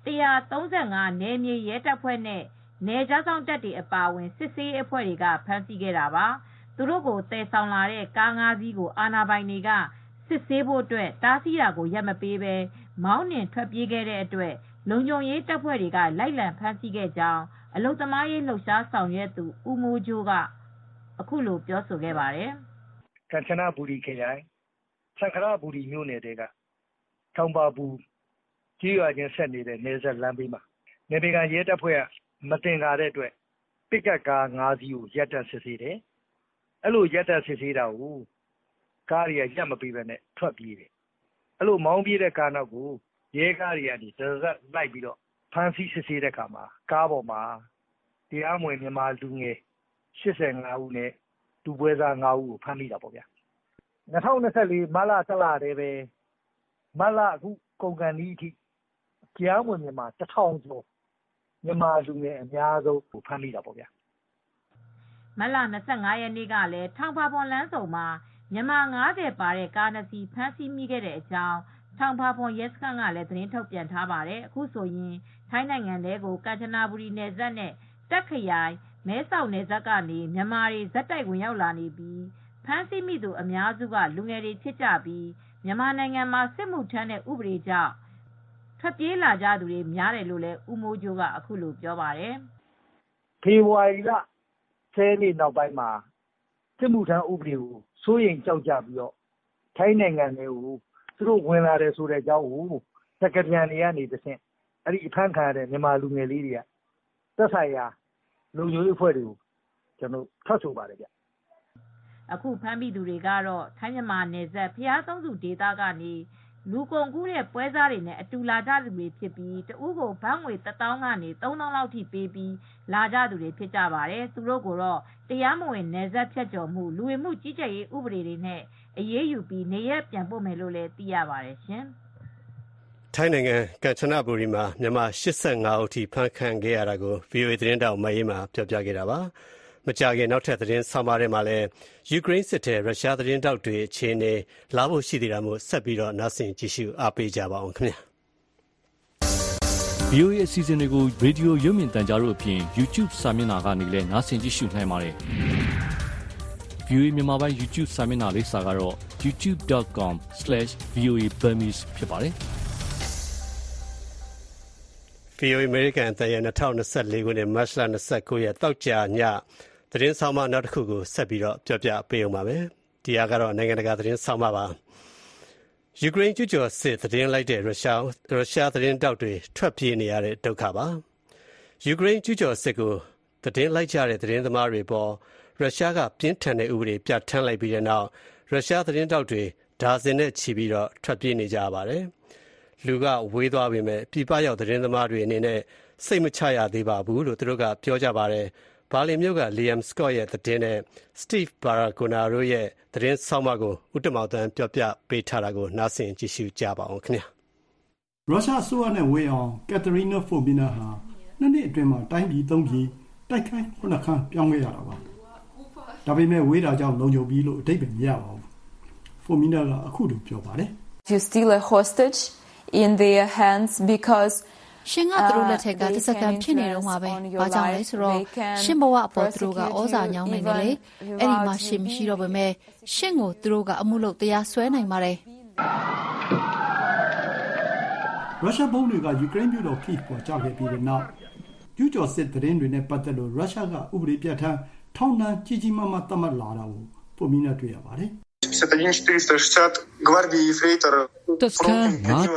135နယ်မြေရဲတပ်ဖွဲ့နဲ့နယ်ခြားစောင့်တပ်တွေအပါအဝင်စစ်ဆေးအဖွဲ့တွေကဖမ်းဆီးခဲ့တာပါသူတို့ကိုတည်ဆောင်လာတဲ့ကား5စီးကိုအာဏာပိုင်တွေကစစ်ဆေးဖို့အတွက်တားဆီးတာကိုရပ်မပေးဘဲမောင်းနှင်ထွက်ပြေးခဲ့တဲ့အတွက်လုံခြုံရေးတပ်ဖွဲ့တွေကလိုက်လံဖမ်းဆီးခဲ့ကြောင်းအလုပ်သမားရေးလှုပ်ရှားဆောင်ရွက်သူဦးမိုးကျိုးကအခုလိုပြောဆိုခဲ့ပါတယ်ကမ်ချနဘူရီခရိုင်စံခရဘူရီမြို့နယ်တွေကထောင်ပါပူကြီးရွာချင်းဆက်နေတဲ့နယ်စပ်လမ်းဘေးမှာနေပြည်တော်ရဲတပ်ဖွဲ့ကမတင်ကားတဲ့အတွက်ပစ်ကပ်ကား5စီးကိုရပ်တန့်စစ်ဆေးတယ်အဲ့လိုရပ်တန့်စစ်ဆေးတာကိုကားတွေကရပ်မပေးဘဲနဲ့ထွက်ပြေးတယ်အဲ့လိုမောင်းပြေးတဲ့ကားနောက်ကိုရဲကားတွေကနေဒဇက်လိုက်ပြီးတော့ဖမ်းဆီးစစ်ဆေးတဲ့အခါမှာကားပေါ်မှာတရားမဝင်မြန်မာလူငယ်85ဦးနဲ့ဒူပွဲစား5ဦးကိုဖမ်းမိတာပေါ့ဗျာ2024မတ်လ1လတည်းပဲမတ်လအခုကုန်ကန်ဒီအထိကြားဝင်မြန်မာ1000ကျော်မြန်မာလူငယ်အများဆုံးကိုဖမ်းမိတာပေါ့ဗျာမတ်လ25ရက်နေ့ကလည်းထောင်ပါပွန်လမ်းစုံမှာမြန်မာ90ပါတဲ့ကားနှစ်စီးဖမ်းဆီးမိခဲ့တဲ့အကြောင်းထောင်ပါပွန်ရဲစခန်းကလည်းသတင်းထုတ်ပြန်ထားပါတယ်အခုဆိုရင်ထိုင်းနိုင်ငံထဲကိုကမ်ချနဘူရီနယ်စပ်နဲ့တက်ခရိုင်မဲဆောက်နယ်စပ်ကနေမြန်မာတွေဇက်တိုက်ဝင်ရောက်လာနေပြီးဖမ်းဆီးမိသူအများစုကလူငယ်တွေဖြစ်ကြပြီးမြန်မာနိုင်ငံမှာစစ်မှုထမ်းတဲ့ဥပဒေကြောင့်ထွက်ပြေးလာကြသူတွေများတယ်လို့လည်းဦးမိုးကျိုးကအခုလိုပြောပါတယ်ဖေဖော်ဝါရီလ10ရက်နေ့နောက်ပိုင်းမှာစစ်မှုထမ်းဥပဒေကိုစိုးရိမ်ကြောက်ကြပြီးတော့ထိုင်းနိုင်ငံတွေကိုသူတို့ဝင်လာတယ်ဆိုတဲ့အကြောင်းကိုစကပြန်တွေကနေတဆင့်အဲ့ဒီအဖမ်းခံရတဲ့မြန်မာလူငယ်လေးတွေကသက်ဆိုင်ရာလူမျိုးအဖွဲ့တွေကိုကျွန်တော်ထွက်ဆိုပါတယ်ဗျအခုဖမ်းမိသူတွေကတော့ထိုင်းမြန်မာနယ်စပ်ဖျားသုံးစုဒေသကနေလူကုန်ကူးတဲ့ပွဲစားတွေနဲ့အတူလာကြသူတွေဖြစ်ပြီးတဦးကိုဘတ်ငွေ1000ကနေ3000လောက်ထိပေးပြီးလာကြသူတွေဖြစ်ကြပါတယ်သူတို့ကိုတော့တရားမဝင်နယ်စပ်ဖြတ်ကျော်မှုလူဝင်မှုကြီးကြပ်ရေးဥပဒေတွေနဲ့အရေးယူပြီးနေရပ်ပြန်ပို့မယ်လို့လည်းသိရပါတယ်ရှင်ထိုင်းနိုင်ငံကမ်ချနဘူရီမှာမြန်မာ85ဦးထိဖမ်းခံခဲ့ရတာကို VOA သတင်းတောက်မအေးမှာပြောပြခဲ့တာပါမကြခင်နောက်ထပ်သတင်းဆောင်းပါးထဲမှာလည်းယူကရိန်းစစ်ထဲရုရှားသတင်းတောက်တွေအခြေအနေလာဖို့ရှိသေးတာမို့ဆက်ပြီးတော့နားဆင်ကြည့်ရှုအားပေးကြပါအောင်ခင်ဗျာ VOA အစီအစဉ်တွေကိုရေဒီယိုရုပ်မြင်သံကြားတို့အပြင် YouTube စာမျက်နှာကနေလည်းနားဆင်ကြည့်ရှုနိုင်ပါတယ် VOA မြန်မာပိုင်း YouTube စာမျက်နှာလိပ်စာကတော့ youtube.com/voaburmese ဖြစ်ပါတယ် VOA American အသံရဲ့2024ခုနှစ်မတ်လ29ရက်တောက်ကြညသတင်းဆောင်မနောက်တစ်ခုကိုဆက်ပြီးတော့ပြောပြပေးအောင်ပါမယ်။ဒီဟာကတော့နိုင်ငံတကာသတင်းဆောင်မပါ။ယူကရိန်းကျူးကျော်စစ်သတင်းလိုက်တဲ့ရုရှားသတင်းတောက်တွေထွက်ပြေးနေရတဲ့ဒုက္ခပါ။ယူကရိန်းကျူးကျော်စစ်ကိုသတင်းလိုက်ကြတဲ့သတင်းသမားတွေပေါ်ရုရှားကပြင်းထန်တဲ့ဥပဒေပြဋ္ဌာန်းလိုက်ပြီးတဲ့နောက်ရုရှားသတင်းတောက်တွေဒါဇင်နဲ့ချီပြီးတော့ထွက်ပြေးနေကြပါတယ်။လူကဝေးသွားပေမဲ့ပြည်ပရောက်သတင်းသမားတွေအနေနဲ့စိတ်မချရသေးပါဘူးလို့သူတို့ကပြောကြပါတယ်။ဘာလင်မြို့က Liam Scott ရဲ့သတင်းနဲ့ Steve Baragona တို့ရဲ့သတင်းဆောင်းပါးကိုဦးတမောင်တန်းပြောပြပေးထားတာကိုနားဆင်ကြည့်ရှုကြပါအောင်ခင်ဗျာ။ရုရှားအစိုးရနဲ့ဝေးအောင်ကက်တရီနာဖိုမီနာဟာနှစ်နှစ်အတွင်းမှာတိုင်းပြည်၃ပြည်တိုက်ခိုက်ခုနှစ်ခန်းပြောင်းခဲ့ရတာပါ။ဒါပေမဲ့ဝေးတာကြောင့်လုံခြုံပြီးလို့အဓိပ္ပာယ်မရပါဘူး။ဖိုမီနာကအခုလိုပြောပါတယ်။ You steal a hostage in their hands because ရှင်ကသူတို့လက်ထက်ကတစက္ကန့်ဖြစ်နေတော့မှာပဲ။ဘာကြောင့်လဲဆိုတော့ရှင်ဘဝအပေါ်သူတို့ကဩဇာညောင်းနိုင်တယ်လေ။အဲ့ဒီမှာရှင်မရှိတော့ပေမဲ့ရှင်ကိုသူတို့ကအမှုလုပ်တရားစွဲနိုင်ပါတယ်။ရုရှားဘုံတွေကယူကရိန်းပြည်တော် Kyiv ပေါ်ကျခဲ့ပြီးတဲ့နောက်ကျူးကျော်စစ်သတင်းတွေနဲ့ပတ်သက်လို့ရုရှားကဥပဒေပြဋ္ဌာန်းထောင်ဒဏ်ကြီးကြီးမားမားသတ်မှတ်လာတာကိုပုံမြင်တွေ့ရပါတယ်။တပ်စခန်း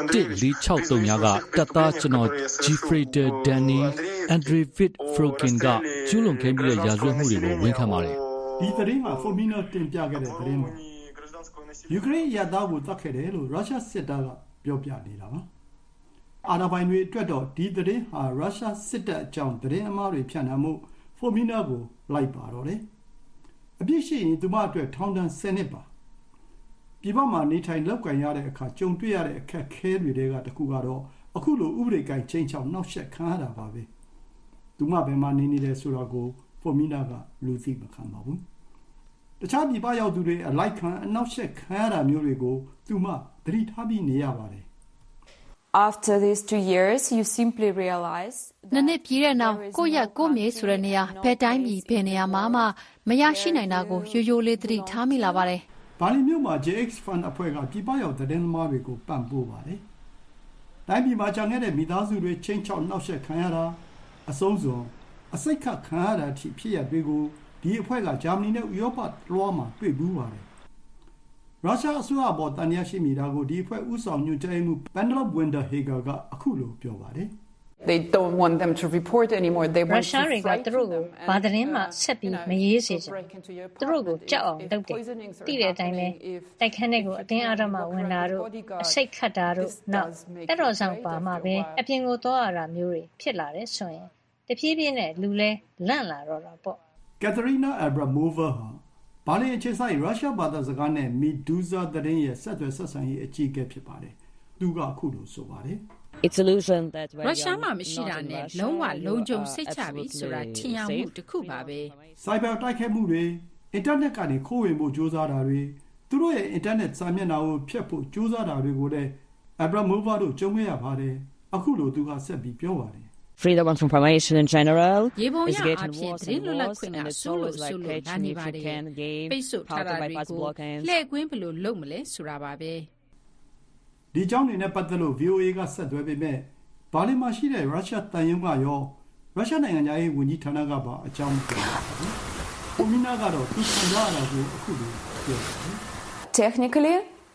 91463ကတပ်သားကျွန်တော် Gefreiter Danny Andreevich Frokin ကကျူးလွန်ခဲ့ပြီးတဲ့ရာဇဝတ်မှုတွေကိုဝန်ခံပါတယ်။ဒီသတင်းကဖိုမီနာတင်ပြခဲ့တဲ့သတင်းပါ။ယူကရိန်းရဲသားကိုတတ်ခဲ့တယ်လို့ရုရှားစစ်တပ်ကပြောပြနေတာပါ။အာဏာပိုင်တွေအတွက်တော့ဒီသတင်းဟာရုရှားစစ်တပ်အကြောင်းသတင်းအမှားတွေဖြန့်နှံမှုဖိုမီနာကိုလိုက်ပါတော့တယ်။အပြစ်ရှိရင်သူမအတွက်ထောင်ဒဏ်10နှစ်ပါ။ပြည်ပမှာနေထိုင်လောက်ကန်ရတဲ့အခါကြုံတွေ့ရတဲ့အခက်အခဲတွေကတခုကတော့အခုလိုဥပဒေကိုင်ချင်းချောင်းနှောက်ယှက်ခံရတာပါပဲ။သူမဘယ်မှာနေနေတယ်ဆိုတာကိုဖိုမီနာကလူသိမခံပါဘူး။တခြားပြည်ပရောက်သူတွေအလိုက်ခံအနှောက်ယှက်ခံရတာမျိုးတွေကိုသူမသတိထားပြီးနေရပါတယ်။ After these 2 years, you simply realize နှစ်ပြည့်တဲ့နောက်ကိုယ့်ရက်ကိုယ့်မြေဆိုတဲ့နေရာဘယ်တိုင်းပြည်ဘယ်နေရာမှာမှမရရှိနိုင်တာကိုရိုးရိုးလေးသတိထားမိလာပါတယ်။ဘာလင်မြို့မှာ JX Fund အဖွဲ့ကပြည်ပရောက်သတင်းသမားတွေကိုပံ့ပိုးပါတယ်။တိုင်းပြည်မှာကြံခဲ့တဲ့မိသားစုတွေချင်းချောက်နှောက်ယှက်ခံရတာအဆုံးစွန်အစိတ်ခတ်ခံရတာထိဖြစ်ရတွေကိုဒီအဖွဲ့ကဂျာမနီနဲ့ဥရောပလွှားမှာတွေ့ဘူးပါတယ်။ရုရှားအစိုးရပေါ်တန်ရာရှိမိတာကိုဒီအဖွဲ့ဥဆောင်ညွှန်ကြားမှု Pendlov Winterhager ကအခုလိုပြောပါတယ်။ They don't want them to report anymore. They want to frighten them. ရုရှားတွေကသူတို့ကိုဘာသတင်းမှဆက်ပြီးမရေးစေချင်ဘူး။သူတို့ကိုကြောက်အောင်လုပ်တယ်။သိတဲ့အတိုင်းပဲတိုက်ခန်းတွေကိုအတင်းအဓမ္မဝင်တာတို့အစိတ်ခတ်တာတို့နောက်တက်တော်ဆောင်ပါမှပဲအပြင်ကိုသွားရတာမျိုးတွေဖြစ်လာတယ်ဆိုရင်တဖြည်းဖြည်းနဲ့လူလဲလန့်လာတော့တာပေါ့။ Katerina Abramova ဟာဘာလင်အခြေစိုက်ရုရှားဘာသာစကားနဲ့ Meduza သတင်းရဲ့ဆက်သွယ်ဆက်ဆံရေးအကြီးအကဲဖြစ်ပါတယ်။သူကအခုလိုဆိုပါတယ်။ရုရှားမှာမရှိတာနဲ့လုံးဝလုံခြုံစိတ်ချပြီဆိုတာထင်ရမှုတစ်ခုပါပဲ။ စိုက်ဘာတိုက်ခိုက်မှုတွေအင်တာနက်ကနေခိုးဝင်ဖို့ကြိုးစားတာတွေသူတို့ရဲ့အင်တာနက်စာမျက်နှာကိုဖျက်ဖို့ကြိုးစားတာတွေကိုလည်း Abramova တို့ကြုံခဲ့ရပါတယ်။အခုလိုသူကဆက်ပြီးပြောပါတယ်။ Freedom of information in general is getting worse and worse and it's always like catching if you can game how to bypass blockades လှည့်ကွင်းဘယ်လိုလုပ်မလဲဆိုတာပါပဲဒီကြောင်းနေနဲ့ပတ်သက်လို့ VOA ကဆက်သွယ်ပေမဲ့ဘာလင်မှာရှိတဲ့ရုရှားတန်ယုံကရောရုရှားနိုင်ငံသားရေးဝန်ကြီးဌာနကပါအကြောင်းပြန်ပါဘူး။ကိုမီနာကတော့သူခံရတာကိုအခုလိုပြောပါတယ်။ Technically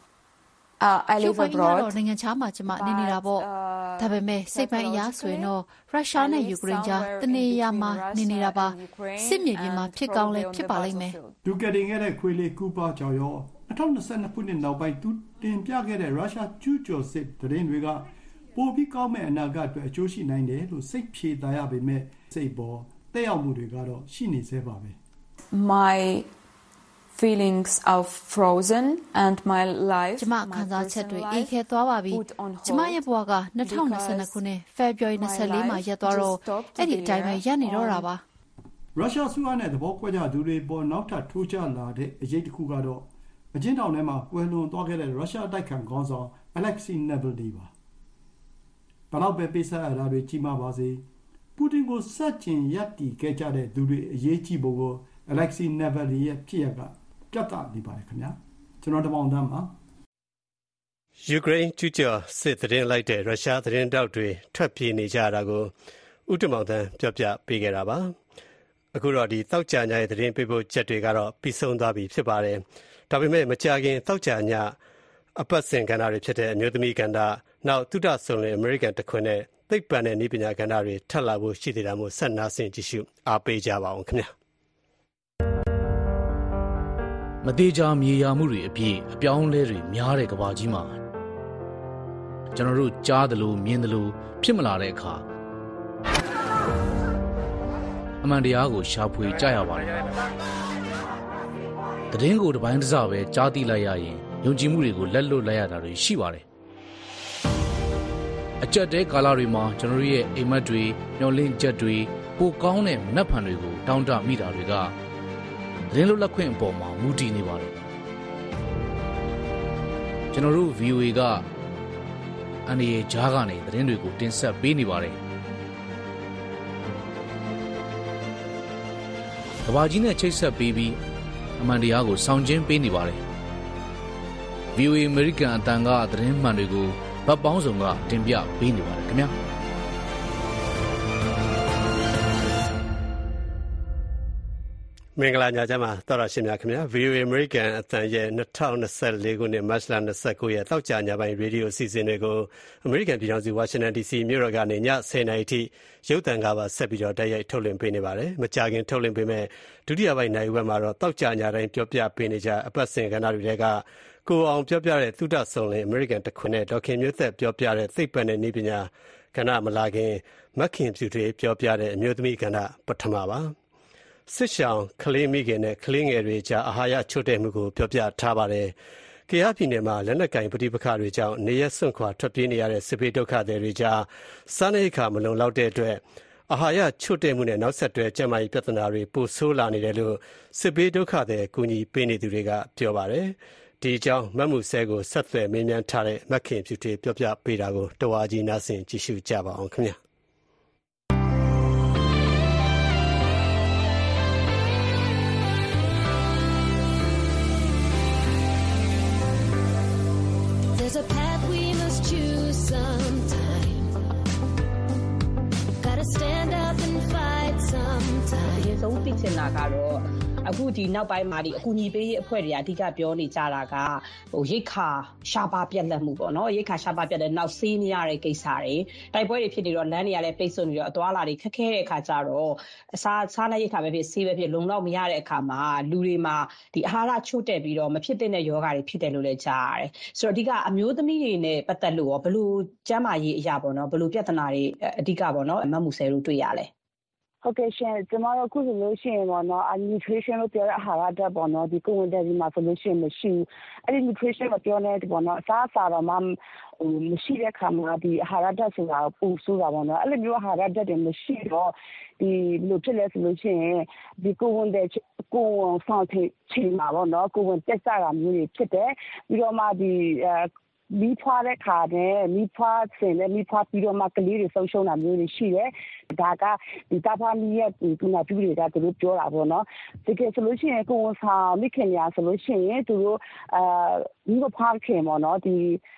I live abroad နိုင်ငံခြားမှာကျွန်မနေနေတာပေါ့ဒါပေမဲ့စိတ်ပိုင်းအရဆိုရင်တော့ရုရှားနဲ့ယူကရိန်းကြားတနေရာမှာနေနေတာပါစစ်မြေပြင်မှာဖြစ်ကောင်းလဲဖြစ်ပါလိမ့်မယ်ဒုကတင်ခဲ့တဲ့ခွေလေးကူပါကြောင့်ရော2022ခုနှစ်နောက်ပိုင်းသူတင်ပြခဲ့တဲ့ရုရှားကျူးကျော်စစ်သတင်းတွေကပိုပြီးကောင်းမဲ့အနာဂတ်အတွက်အကျိုးရှိနိုင်တယ်လို့စိတ်ဖြေသာရပေမဲ့စိတ်ပေါ်တက်ရောက်မှုတွေကတော့ရှိနေသေးပါပဲ My feelings are frozen and my life ကျမခံစားချက်တွေအေးခဲသွားပါပြီကျမရဲ့ဘဝက2022ခုနှစ် February 24မှာရပ်သွားတော့အဲ့ဒီအတိုင်းပဲရပ်နေတော့တာပါရုရှားစုနဲ့သဘောကွဲကြသူတွေပေါ်နောက်ထပ်ထိုးချလာတဲ့အရေးတစ်ခုကတော့အကျဉ်းထောင်ထဲမှာကွယ်လွန်သွားခဲ့တဲ့ရုရှားအတိုက်ခံခေါင်းဆောင် Alexei Navalny ပါဘလောက်ပဲပေးဆက်ရတာတွေကြီးမားပါစေပူတင်ကိုစက်ကျင်ရပ်တည်ခဲ့ကြတဲ့သူတွေအရေးကြီးဖို့ကို Alexei Navalny ရဲ့ဖြစ်ရပ်ကပြတ်သားနေပါတယ်ခင်ဗျာကျွန်တော်တမောင်တန်းပါယူကရိန်းကျူးကျော်စစ်သတင်းလိုက်တဲ့ရုရှားသတင်းတောက်တွေထွက်ပြေးနေကြတာကိုဥတမောင်တန်းပြောပြပေးခဲ့တာပါအခုတော့ဒီတောက်ကြညရဲ့သတင်းပေးပို့ချက်တွေကတော့ပြီးဆုံးသွားပြီဖြစ်ပါတယ်ဒါပေမဲ့မကြာခင်တောက်ကြညအပတ်စဉ်ကဏ္ဍတွေဖြစ်တဲ့အမျိုးသမီးကဏ္ဍနောက်သုဒဆုံလင်အမေရိကန်တခွင်နဲ့သိပ္ပံနဲ့နည်းပညာကဏ္ဍတွေထပ်လာဖို့ရှိသေးတာမို့ဆက်နာဆင်ကြည့်ရှုအားပေးကြပါအောင်ခင်ဗျာမသေးချာမြေယာမှုတွေအပြည့်အပြောင်းလဲတွေများတဲ့ကမ္ဘာကြီးမှာကျွန်တော်တို့ကြားသလိုမြင်သလိုဖြစ်မလာတဲ့အခါအမှန်တရားကိုရှာဖွေကြရပါတယ်။သတင်းကိုတစ်ပိုင်းတစ်စပဲကြားသိလိုက်ရရင်ယုံကြည်မှုတွေကိုလက်လွတ်လိုက်ရတာတွေရှိပါတယ်။အကြက်တဲကာလတွေမှာကျွန်တော်ရဲ့အိမ်မက်တွေမျောလင့်ချက်တွေပိုကောင်းတဲ့မနှက်ဖန်တွေကိုတောင်းတမိတာတွေကသတင်းလွတ်လပ်ခွင့်အပေါ်မှာမူတည်နေပါတယ်ကျွန်တော်တို့ VOA ကအန်ဒီရဲ့ဂျားကနေသတင်းတွေကိုတင်ဆက်ပေးနေပါတယ်ကဘာကြီးနဲ့ချိတ်ဆက်ပေးပြီးအမှန်တရားကိုဆောင်ကျဉ်ပေးနေပါတယ် VOA American အတန်ကသတင်းမှန်တွေကိုဗတ်ပေါင်းစုံကတင်ပြပေးနေပါတယ်ခင်ဗျာမင်္ဂလာညချမ်းပါတော်ရရှင်များခင်ဗျာ VOA American အသံရဲ့2024ခုနှစ်မတ်လ29ရက်တောက်ကြညပိုင်းရေဒီယိုအစီအစဉ်တွေကို American ပြည်ထောင်စု Washington DC မြို့တော်ကနေည10:00 နာရီထိရုပ်သံကပါဆက်ပြီးတော့တိုက်ရိုက်ထုတ်လွှင့်ပေးနေပါတယ်မကြာခင်ထုတ်လွှင့်ပေးမဲ့ဒုတိယပိုင်းနိုင်ဝက်မှာတော့တောက်ကြညတိုင်းပြောပြပေးနေကြအပတ်စဉ်ကဏ္ဍတွေကကိုအောင်ပြောပြတဲ့သုဒဆုံလင် American တခွန်းနဲ့ဒေါခင်မျိုးသက်ပြောပြတဲ့သိပ္ပံနဲ့နည်းပညာကဏ္ဍမလာခင်မခင်ဖြူတွေပြောပြတဲ့အမျိုးသမီးကဏ္ဍပထမပါစစ်ရှောင်းကလေးမိခင်နဲ့ကလေးငယ်တွေကြားအာဟာရချို့တဲ့မှုကိုပြောပြထားပါတယ်။ကယားပြည်နယ်မှာလက်နက်ကင်ပဋိပက္ခတွေကြောင့်နေရစွန့်ခွာထွက်ပြေးနေရတဲ့စစ်ဘေးဒုက္ခသည်တွေကြားစားနပ်ရိက္ခာမလုံလောက်တဲ့အတွက်အာဟာရချို့တဲ့မှုနဲ့နောက်ဆက်တွဲကျန်းမာရေးပြဿနာတွေပိုဆိုးလာနေတယ်လို့စစ်ဘေးဒုက္ခသည်ကူညီပေးနေသူတွေကပြောပါတယ်။ဒီအကြောင်းမမှုဆဲကိုဆက်သွယ်မေးမြန်းထားတဲ့မခင်ဖြူထေပြောပြပေးတာကိုတဝါကြီးနားဆင်ကြည့်ရှုကြပါအောင်ခင်ဗျာ။ There's a path we must choose sometime. Gotta stand up and fight sometime. ဒီဆုံးသိချင်တာကတော့အခုဒီနောက်ပိုင်းမှာဒီအကူအညီပေးရေးအဖွဲ့တွေအဓိကပြောနေကြတာကရိတ်ခါရှားပါပြက်လက်မှုပေါ့နော်ရိတ်ခါရှားပါပြက်တဲ့နောက်ဆေးမရတဲ့ကိစ္စတွေတိုက်ပွဲတွေဖြစ်နေတော့လမ်းတွေကလည်းပိတ်ဆို့နေတော့အသွားလာတွေခက်ခဲတဲ့အခါကျတော့စားနပ်ရိတ်ခါပဲဖြစ်ဆေးပဲဖြစ်လုံလောက်မရတဲ့အခါမှာလူတွေမှာဒီအာဟာရချို့တဲ့ပြီးတော့မဖြစ်တဲ့ယောဂါတွေဖြစ်တယ်လို့လည်းကြားရတယ်ဆိုတော့အဓိကအမျိုးသမီးတွေနဲ့ပတ်သက်လို့ရောဘယ်လိုကျန်းမာရေးအရာပေါ့နော်ဘယ်လိုပြဿနာတွေအဓိကပေါ့နော်မမှုဆဲတို့တွေ့ရလဲဟုတ်ကဲ့ရှင်ကျမတို့ခုဆိုလို့ရှိရင်ပေါ့နော် nutrition လို့ပြောတဲ့အာဟာရဓာတ်ပေါ့နော်ဒီကိုဝင်တဲ့ဒီမှာဆိုလို့ရှိရင်မရှိဘူးအဲ့ဒီ nutrition ကိုပြောနေတယ်ပေါ့နော်အစားအစာတော့မှမရှိတဲ့ခါမှာဒီအာဟာရဓာတ်ဆိုတာပူဆိုးတာပေါ့နော်အဲ့လိုမျိုးအာဟာရဓာတ်တွေမရှိတော့ဒီဘယ်လိုဖြစ်လဲဆိုလို့ရှိရင်ဒီကိုဝင်ဆောင်ချိန်မှာပေါ့နော်ကိုဝင်တက်စားတာမျိုးတွေဖြစ်တယ်ပြီးတော့မှဒီမိဖွားတဲ့ခါနဲ့မိဖွားဆင်နဲ့မိဖွားပြီးတော့မှကလေးတွေဆုံးရှုံးတာမျိုးတွေရှိတယ်ဒါကဒီတာဖာမီရဲ့ဒီကုနာပြူတွေကသူတို့ပြောတာပေါ့နော်တကယ်ဆိုလို့ရှိရင်ကိုဝန်ဆောင်မိခင်ညာဆိုလို့ရှိရင်သူတို့မိဘဖားခင်ပေါ့နော်ဒီ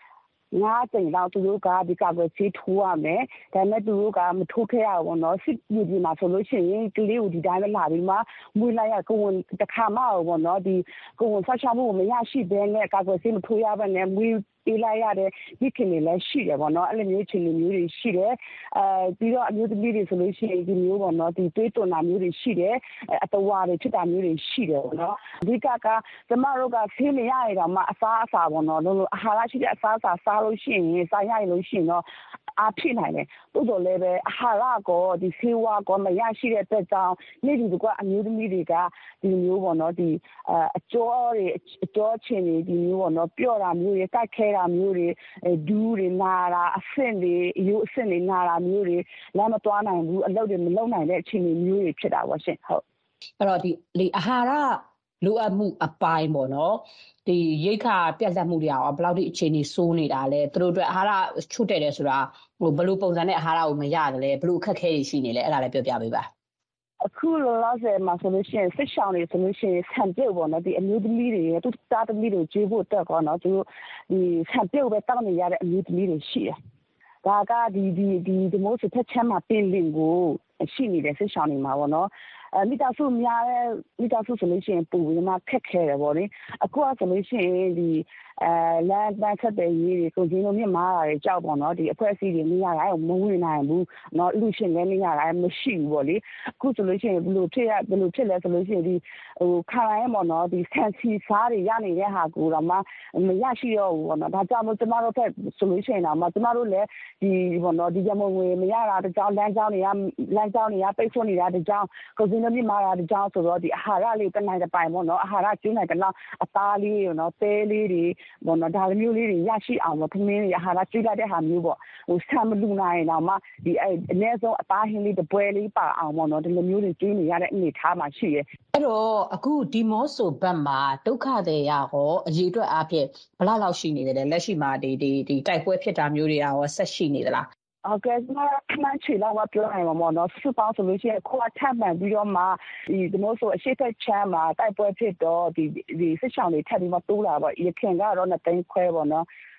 9ချိန်လောက်သူတို့ကဒီကာကွယ်ဆေးထိုးရမယ်ဒါပေမဲ့သူတို့ကမထိုးခဲ့ရဘူးနော်စစ်ပြည်ပြည်မှာဆိုလို့ရှိရင်ကလေးကိုဒီတိုင်းပဲလာပြီးမှမွေးလိုက်ရကိုဝန်တစ်ခါမှပေါ့နော်ဒီကိုဝန်ဆက်ချမှုမရရှိဘဲနဲ့ကာကွယ်ဆေးမထိုးရဘဲနဲ့မွေးပေးလိုက်ရတဲ့ဒီခင်တွေလည်းရှိတယ်ပေါ့နော်အဲ့လိုမျိုးချင်းမျိုးတွေရှိတယ်ပြီးတော့အမျိုးသမီးတွေဆိုလို့ရှိရင်ဒီမျိုးပေါ့နော်ဒီသွေးတွန်တာမျိုးတွေရှိတယ်အတဝါတွေဖြစ်တာမျိုးတွေရှိတယ်ပေါ့နော်အဓိကကကျမတို့ကဆေးမရရတော့မှအစားအစာပေါ့နော်လို့အာဟာရရှိတဲ့အစားအစာစားလို့ရှိရင်စားရရလို့ရှိရင်တော့အားဖြစ်နိုင်တယ်တိုးတော်လည်းပဲအာဟာရကောဒီဆေးဝါးကောမရရှိတဲ့အတွက်ကြောင့်နေ့ဒီကအမျိုးသမီးတွေကဒီမျိုးပေါ့နော်ဒီအကျော်ချင်းတွေဒီမျိုးပေါ့နော်ပြော့တာမျိုးတွေတိုက်ခဲတာမျိုးတွေဒူးတွေနာတာအဆင့်တွေအယိုးအဆင့်တွေနာတာမျိုးတွေလမ်းမသွားနိုင်ဘူးအလုပ်တွေမလုပ်နိုင်တဲ့အခြေအနေမျိုးတွေဖြစ်တာပါရှင်ဟုတ်အဲ့တော့ဒီအာဟာရလိုအပ်မှုအပိုင်းပေါ့နော်ဒီရိတ်ခါပြတ်လက်မှုတွေရောဘယ်လောက်ထိအခြေအနေစိုးနေတာလဲသူတို့အတွက်အာဟာရချွတ်တယ်ဆိုတာဘယ်လိုပုံစံနဲ့အာဟာရကိုမရတယ်လဲဘယ်လိုအခက်အခဲတွေရှိနေလဲအဲ့ဒါလည်းပြောပြပေးပါအခုလောဆယ်မှာဆိုလို့ရှိရင်စစ်ရှောင်းတွေဆိုလို့ရှိရင်ဆံပြုတ်ပေါ့နော်ဒီအမျိုးသမီးတွေသူသားသမီးတွေကျွေးဖို့တက်ကောနော်သူဒီဆံပြုတ်ပဲတောင်းနေရတဲ့အမျိုးသမီးတွေရှိတယ်ဒါကဒီမိုးစစ်ချက်ချမ်းမှာပြင်လင်ကိုရှိနေတဲ့စစ်ရှောင်းတွေမှာပေါ့နော်မိသားစုများတဲ့မိသားစုဆိုလို့ရှိရင်ပူပြီးမှခက်ခဲတယ်ပေါ့လေအခုကဆိုလို့ရှိရင်ဒီလမ်းပတ်ဆက်တဲ့ရေးတွေကိုကျင်းလို့မြင့်မားတာတွေကြောက်ပေါ့နော်ဒီအဖွဲ့အစည်းတွေနေရတာမဝင်နိုင်ဘူးเนาะလူရှင်လည်းနေရတာမရှိဘူးပေါ့လေအခုဆိုလို့ရှိရင်ဘယ်လိုဖြစ်လဲဆိုလို့ရှိရင်ဒီခါတိုင်းပေါ့နော်ဒီဆန်စီစားတွေရနေတဲ့ဟာကိုတော့မရရှိတော့ဘူးပေါ့နော်ဒါကြောင့်မို့ကျမတို့ဖက်ဆိုလို့ရှိရင်တော့ကျမတို့လည်းဒီပေါ့နော်ဒီရမုံငွေမရတာတကြောင်လမ်းကြောင်းတွေကပိတ်ဆို့နေတာတကြောင်ကိုကျင်းလို့မြင့်မားတာတကြောင်ဆိုတော့ဒီအာဟာရလေးတနိုင်တစ်ပိုင်ပေါ့နော်အာဟာရကျွေးနိုင်တဲ့လောက်အသားလေးတွေနော်တဲလေးတွေဘောနော်ဒါမျိုးလေးတွေရရှိအောင်လို့ခမင်းတွေအာဟာရကျွေးလိုက်တဲ့ဟာမျိုးပေါ့ဆံမလူနိုင်တော့မှဒီအနည်းဆုံးအသားဟင်းလေးတစ်ပွဲလေးပါအောင်ပေါ့နော်ဒီလိုမျိုးတွေကျွေးနေရတဲ့အနေထားမှာရှိရဲအဲ့တော့အခုဒီမော့ဆိုဘက်မှာဒုက္ခတွေရောအရေးအတွက်အဖြစ်ဘယ်လောက်ရှိနေတယ်လဲလက်ရှိမှာဒီတိုက်ပွဲဖြစ်တာမျိုးတွေရောဆက်ရှိနေသလားဟုတ်ကဲ့ကျွန်တော်ခဏချီလောက်ပြောနိုင်မှာပေါ့နော်စုပေါင်းဆိုလို့ရှိရင်ခွာထပ်မှန်ပြီးတော့မှဒီမို့ဆိုအရှိတ်ချမ်းမှာတိုက်ပွဲဖြစ်တော့ဒီစစ်ဆောင်တွေထပ်ပြီးမှတိုးလာပေါ့ရခင်ကတော့2သိန်းခွဲပေါ့နော်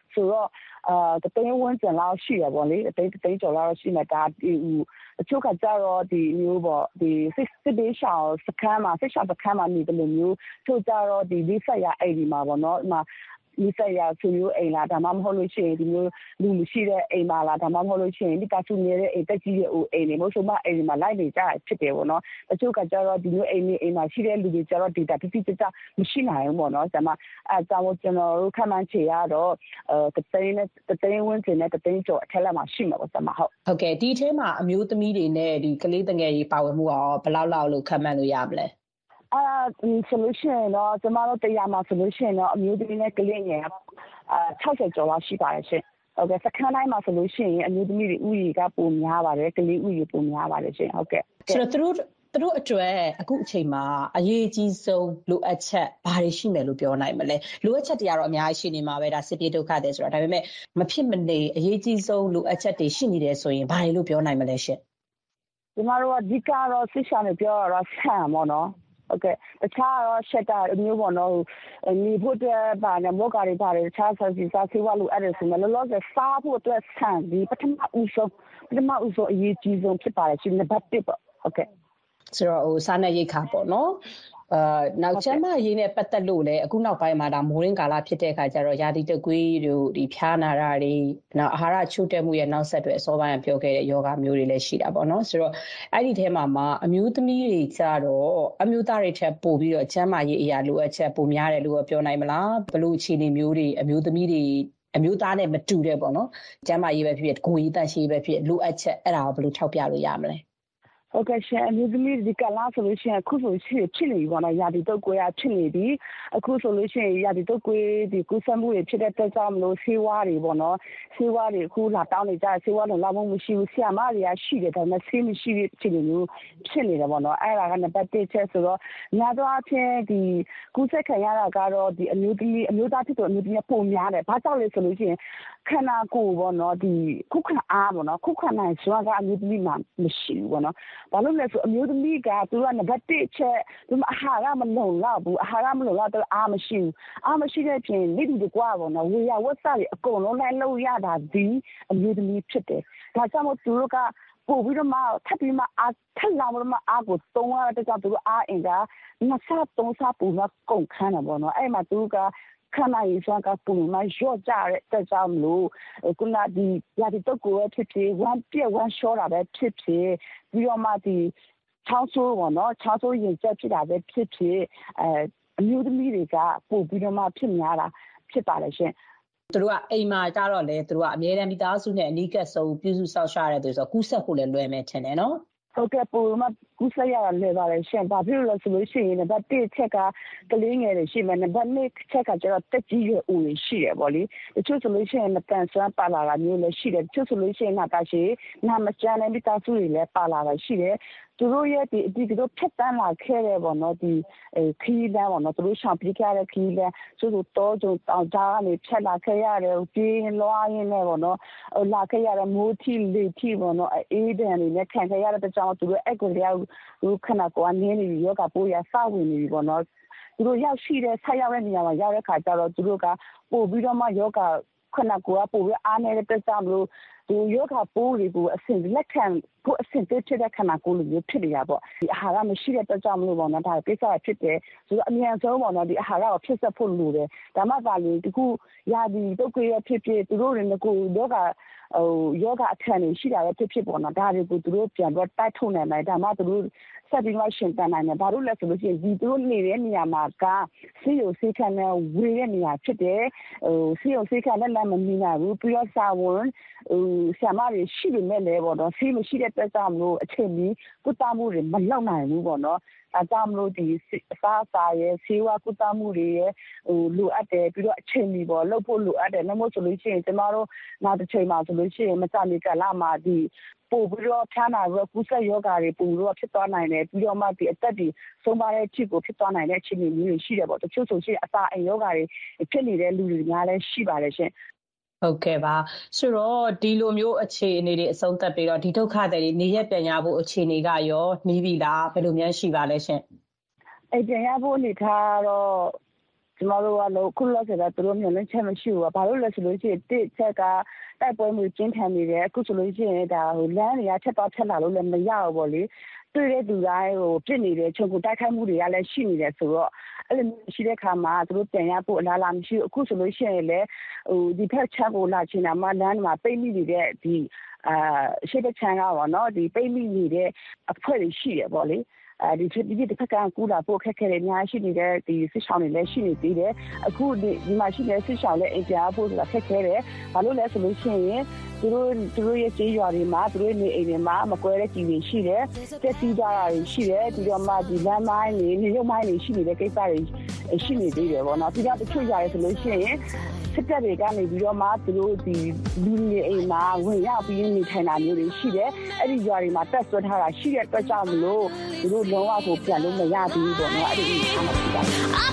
ဆိုတော့တသိန်းဝန်းကျင်လောက်ရှိရပေါ့လေတသိန်းကျော်လောက်ရှိမှဒါတချို့ကကြတော့ဒီမျိုးပေါ့ဒီစစ်ဘေးရှောင်စခန်းမှာနေတယ်လို့မျိုးချို့ကြတော့ဒီလိဆက်ရအိမ်ဒီမှာပေါ့နော်ဒီဆက်ရသူမျိုးအိမ်လားဒါမှမဟုတ်လို့ရှိရင်ဒီမျိုးလူမရှိတဲ့အိမ်ပါလားဒါမှမဟုတ်လို့ရှိရင်ဒီကသူနေတဲ့အိမ်တက်ကြီးရဲ့အိမ်တွေမို့ဆိုမှအိမ်တွေမှာလိုက်နေကြဖြစ်တယ်ပေါ့နော်တချို့ကကြတော့ဒီမျိုးအိမ်မှာရှိတဲ့လူတွေကြတော့ data တိတိကျကျမရှိနိုင်ဘူးပေါ့နော်ဒါမှအဲကြောင့်ကျွန်တော်တို့ခန့်မှန်းချေရတော့တသိန်းဝန်းကျင်နဲ့တသိန်းကျော်အထက်လက်မှာရှိမှာပေါ့ဒါမှဟုတ်ကဲ့ဒီထဲမှာအမျိုးသမီးတွေနဲ့ဒီကလေးငယ်တွေပါဝင်မှုရောဘယ်လောက်လို့ခန့်မှန်းလို့ရမလဲ solution တော့ကျမတို့တရားမှာ solution တော့အမျိုးသမီးနဲ့ကလေးငယ်60ကျော်လောက်ရှိပါတယ်ရှင်ဟုတ်ကဲ့စခန်းတိုင်းမှာ solution အမျိုးသမီးတွေဥယျာဉ်ကပိုများပါတယ်ကလေးဥယျာဉ်ပိုများပါတယ်ရှင်ဟုတ်ကဲ့ဆိုတော့သူတို့အတွက်အခုအချိန်မှာအရေးအကြီးဆုံးလိုအပ်ချက်ဘာတွေရှိမယ်လို့ပြောနိုင်မလဲလိုအပ်ချက်တွေကတော့အများကြီးရှိနေမှာပဲဒါစစ်ပြေဒုက္ခတွေဆိုတော့ဒါပေမဲ့မဖြစ်မနေအရေးကြီးဆုံးလိုအပ်ချက်တွေရှိနေတယ်ဆိုရင်ဘာတွေလို့ပြောနိုင်မလဲရှင်ကျမတို့ကအဓိကတော့စစ်ရှာနေပြောတော့ဆန်ပေါ့နော်โอเคတခြားတော့ shelter မျိုးပေါ့နော်နေဖို့တဲ့ဘာနဲ့မောကတွေပါတယ်တခြားဆက်စီစားဆေးဝါးလိုအဲ့ဒါဆိုရင်လောလောဆယ်စားဖို့အတွက်ဆန်ဒီပထမဦးဆုံးအရေးကြီးဆုံးဖြစ်ပါတယ်ရှင်နံပါတ်1ပေါ့โอเคဆိုတော့စားနဲ့ရိတ်ခါပေါ့နော်နောက်ကျမရေးနဲ့ပတ်သက်လို့လည်းအခုနောက်ပိုင်းမှာဒါမိုးရင်းကာလဖြစ်တဲ့အခါကျတော့ယာတိတကွေးတို့ဒီဖျားနာတာတွေနောက်အာဟာရချို့တက်မှုရဲ့နောက်ဆက်တွဲအစောပိုင်းပြောခဲ့တဲ့ယောဂမျိုးတွေလည်းရှိတာပေါ့နော်ဆိုတော့အဲ့ဒီထဲမှာအမျိုးသမီးတွေကြတော့အမျိုးသားတွေထက်ပိုပြီးတော့ကျန်းမာရေးအရာလိုအပ်ချက်ပိုများတယ်လို့ပြောနိုင်မလားဘယ်လိုအခြေအနေမျိုးတွေအမျိုးသမီးတွေအမျိုးသားနဲ့မတူတဲ့ပေါ့နော်ကျန်းမာရေးပဲဖြစ်ဖြစ်ကိုယ်ရေးတန့်ရှင်းပဲဖြစ်လိုအပ်ချက်အဲ့ဒါကိုဘယ်လိုထောက်ပြလို့ရမလဲဟုတ်ကဲ့ရှင်အမျိုးသမီးဒီကလာဆိုလို့ရှိရင်အခုဆိုရှင်ဖြစ်နေပြီပေါ့နော်ရာသီတုပ်ကွေးဖြစ်နေပြီအခုဆိုလို့ရှိရင်ရာသီတုပ်ကွေးဒီကုသမှုတွေဖြစ်တဲ့အတွက်ကြောင့်မလို့ဆေးဝါးတွေပေါ့နော်ဆေးဝါးတွေအခုလာတောင်းနေကြဆေးဝါးလုံလောက်မှုမရှိဘူးဆရာမတွေကရှိတယ်ဒါပေမဲ့ဆေးမရှိတဲ့အခြေအနေမျိုးဖြစ်နေတယ်ပေါ့နော်အဲ့ဒါကနံပါတ်1ချက်ဆိုတော့ညာတော့အဖြစ်ဒီကုသခံရတာကတော့ဒီအမျိုးသားဖြစ်တော့အမျိုးသမီးပုံများတယ်ဘာကြောင့်လဲဆိုလို့ရှိရင်ခန္ဓာကိုယ်ပေါ့နော်ဒီခုခံအားပေါ့နော်ခုခံနိုင်စွမ်းကအမျိုးသမီးမှာမရှိဘူးပေါ့နော်ဘာလို့လဲဆိုအမျိုးသမီးကသူကနံပါတ်1ချက်သူအာဟာရမလုံလောက်ဘူးအာဟာရမလုံလောက်တော့အားမရှိတဲ့ပြင်လိတူတကွာပေါ့နော်ဝေယဝတ်စားတွေအကုန်လုံးလိုက်လို့ရတာဒီအမျိုးသမီးဖြစ်တယ်ဒါကြောင့်မို့သူတို့ကပို့ပြီးတော့မှထပ်ပြီးမှထက်လာမှအားကိုသုံးရတဲ့ကြောင့်သူတို့အားအင်ကနှစ်ဆသုံးဆပိုမှကုန်ခန်းတယ်ပေါ့နော်အဲ့မှာသူကခန္ဓာရေးစွမ်းကပုံမှန်ရော့ကြတဲ့အတွက်ကြောင့်မလို့ခုနဒီရာဒီတော့ကိုဖြစ်ဖြစ်ဝမ်းပြက်ဝမ်းလျှောတာပဲဖြစ်ဖြစ်ပြီးတော့မှဒီချောင်းဆိုးပေါ့နော်ချောင်းဆိုးရင်ကျက်ဖြစ်တာပဲဖြစ်ဖြစ်အမျိုးသမီးတွေကပို့ပြီးတော့မှဖြစ်များတာဖြစ်ပါလေရှင်သူတို့ကအိမ်မှာကြတော့လေသူတို့ကအမြဲတမ်းမိသားစုနဲ့အနီးကပ်ဆုံးပြုစုဆောက်ရှရတယ်ဆိုတော့ကူးဆက်ဖို့လည်းလွယ်မယ်ထင်တယ်နော်ဟုတ်ကဲ့ပုံမှန်ကူးဆက်ရတာလည်းပါတယ်ရှင်ဘာဖြစ်လို့လဲဆိုလို့ရှိရင်နံပါတ်1ချက်ကကလေးငယ်တွေရှိမယ်နံပါတ်2ချက်ကကျတော့တက်ကြီးရွယ်ဦးတွေရှိတယ်ပေါ့လေတချို့ဆိုလို့ရှိရင်မတန်ဆွမ်းပါလာတာမျိုးလည်းရှိတယ်တချို့ဆိုလို့ရှိရင်နာတာရှိနာမကျန်းတဲ့မိသားစုတွေလည်းပါလာတာရှိတယ်သူတို့ရဲ့ဒီတို့ဖြတ်တန်းလာခဲ့တဲ့ပေါ့နော်ဒီခီးလမ်းပေါ့နော်သူတို့ရှောင်ပြေးခဲ့တဲ့ခီးလမ်းဆိုတော့တောကြုံတောင်ကြားကနေဖြတ်လာခဲ့ရတယ်ပြေးလွှားရင်းနဲ့ပေါ့နော်လာခဲ့ရတဲ့မိုးထီလေထီပေါ့နော်အေးဒဏ်တွေနဲ့ခံခဲ့ရတဲ့ကြောင့်သူတို့အဲ့ကိုတရားသူခဏကွာနင်းနေပြီးယောဂပိုးရစဝင်နေပြီပေါ့နော်သူတို့ရောက်ရှိတဲ့ဆက်ရောက်တဲ့နေရာမှာရောက်တဲ့ခါကျတော့သူတို့ကပို့ပြီးတော့မှယောဂခဏကွာပို့ပြီးအားနေတဲ့အတွက်ကြောင့်မလို့ဒီယောဂပိုးတွေကိုအဆင်လက်ခံဖို့အဆင်သင့်ဖြစ်တဲ့ခန္ဓာကိုယ်လိုမျိုးဖြစ်နေတာပေါ့ဒီအာဟာရမရှိတဲ့အတွက်ကြောင့်မလို့ပေါ့နော်ဒါကိစ္စဖြစ်တယ်ဆိုတော့အမြန်ဆုံးပေါ့နော်ဒီအာဟာရကိုဖြစ်ဆက်ဖို့လိုတယ်ဒါမှသာလေဒီခုယာဒီတုတ်ကွေးရဖြစ်ဖြစ်သူတို့တွေကယောဂအထန်တွေရှိတာပဲဖြစ်ပေါ့နော်ဒါတွေကိုသူတို့ပြန်တော့တိုက်ထုတ်နိုင်တယ်ဒါမှသူတို့ဆက်ပြီးမှရှင်တန်နိုင်တယ်ဘာလို့လဲဆိုလို့ရှိရင်ဒီသူတို့နေတဲ့နေရာမှာကဆေးရုံဆေးခန်းနဲ့ဝေးတဲ့နေရာဖြစ်တယ်ဆေးရုံဆေးခန်းနဲ့လည်းမမြင်နိုင်ဘူးပြီးတော့စာဝန်ဆရာမတွေရှိနေမဲ့လေပေါ့နော်ဆေးမရှိတဲ့အတွက်ကြောင့်မလို့အချိန်ကြီးကုသမှုတွေမလုပ်နိုင်ဘူးပေါ့နော်ဒါကြောင့်မလို့ဒီအစားအစာရဲ့ဆေးဝါးကုသမှုတွေရဲ့လိုအပ်တယ်ပြီးတော့အချိန်ကြီးပေါ့လုပ်ဖို့လိုအပ်တယ်နောက်မို့ဆိုလို့ရှိရင်ကျမတို့နောက်တစ်ချိန်မှာဆိုလို့ရှိရင်မကြမီကာလမှာဒီပို့ပြီးတော့ဖျားနာပြီးတော့ကုသယောဂါတွေပို့ပြီးတော့ဖြစ်သွားနိုင်တယ်ပြီးတော့မှဒီအသက်တွေဆုံးပါတဲ့အဖြစ်ကိုဖြစ်သွားနိုင်တဲ့အခြေအနေမျိုးတွေရှိတယ်ပေါ့တချို့ဆိုရှင်အစာအိမ်ယောဂါတွေဖြစ်နေတဲ့လူတွေများလည်းရှိပါတယ်ရှင်ဟုတ်ကဲ့ပါဆိုတော့ဒီလိုမျိုးအခြေအနေတွေအဆုံးသတ်ပြီးတော့ဒီဒုက္ခတွေနေရပြန်ရဖို့အခြေအနေကရောနှီးပြီလားဘယ်လိုများရှိပါလဲရှင်ပြန်ရဖို့အနေထားတော့ကျမတို့ကတော့ခုလောဆယ်ကသူတို့မျှော်လင့်ချက်မရှိဘူးဘာလို့လဲဆိုလို့ရှိရင်တစ်ချက်ကတိုက်ပွဲမှုကျင်းထန်နေတယ်အခုဆိုလို့ရှိရင်ဒါလမ်းတွေကချက်တော့ချက်လာလို့လည်းမရဘူးပေါ့လေတွေ့တဲ့သူတိုင်းပြစ်နေတယ်ချုပ်ကိုတိုက်ခိုက်မှုတွေကလည်းရှိနေတယ်ဆိုတော့အဲ့လိုရှိတဲ့ခါမှာသူတို့ပြန်ရဖို့အလားအလာမရှိဘူးအခုဆိုလို့ရှိရင်လည်းဒီဖက်ချက်ကိုလာချင်တာမှလမ်းမှာပိတ်မိနေတဲ့ဒီရှိတဲ့ချမ်းကပေါ့နော်ဒီပိတ်မိနေတဲ့အဖွဲ့တွေရှိတယ်ပေါ့လေဒီတစ်ခါကကူလာဖို့ခက်ခဲတယ်များရှိနေတဲ့ဒီစစ်ဆောင်တွေလည်းရှိနေသေးတယ်အခုဒီမှာရှိတဲ့စစ်ဆောင်လည်းအပြားဖို့ဆိုတာခက်ခဲတယ်ဘာလို့လဲဆိုလို့ရှိရင်သူတို့ရဲ့ကြေးရွာတွေမှာသူတို့နေအိမ်တွေမှာမကွဲတဲ့ကြီးတွေရှိတယ်တက်စီးကြတာတွေရှိတယ်ပြီးတော့မှဒီလမ်းမိုင်းတွေနေရုပ်မိုင်းတွေရှိနေတဲ့ကိစ္စတွေရှိနေသေးတယ်ပေါ့နော်ပြီးတော့တချို့ຢာတွေဆိုလို့ရှိရင်စစ်တပ်တွေကနေပြီးတော့မှသူတို့ဒီလူတွေအိမ်မှာဝင်ရောက်ပြီးနေထိုင်တာမျိုးတွေရှိတယ်အဲ့ဒီຢာတွေမှာတက်ဆွထားတာရှိတဲ့အတွက်ကြောင့်မလို့သူတို့လုံးဝကိုပြန်လို့မရသေးဘူးပေါ့နော်အဲ့ဒီအနေအထားမှာရှိတာ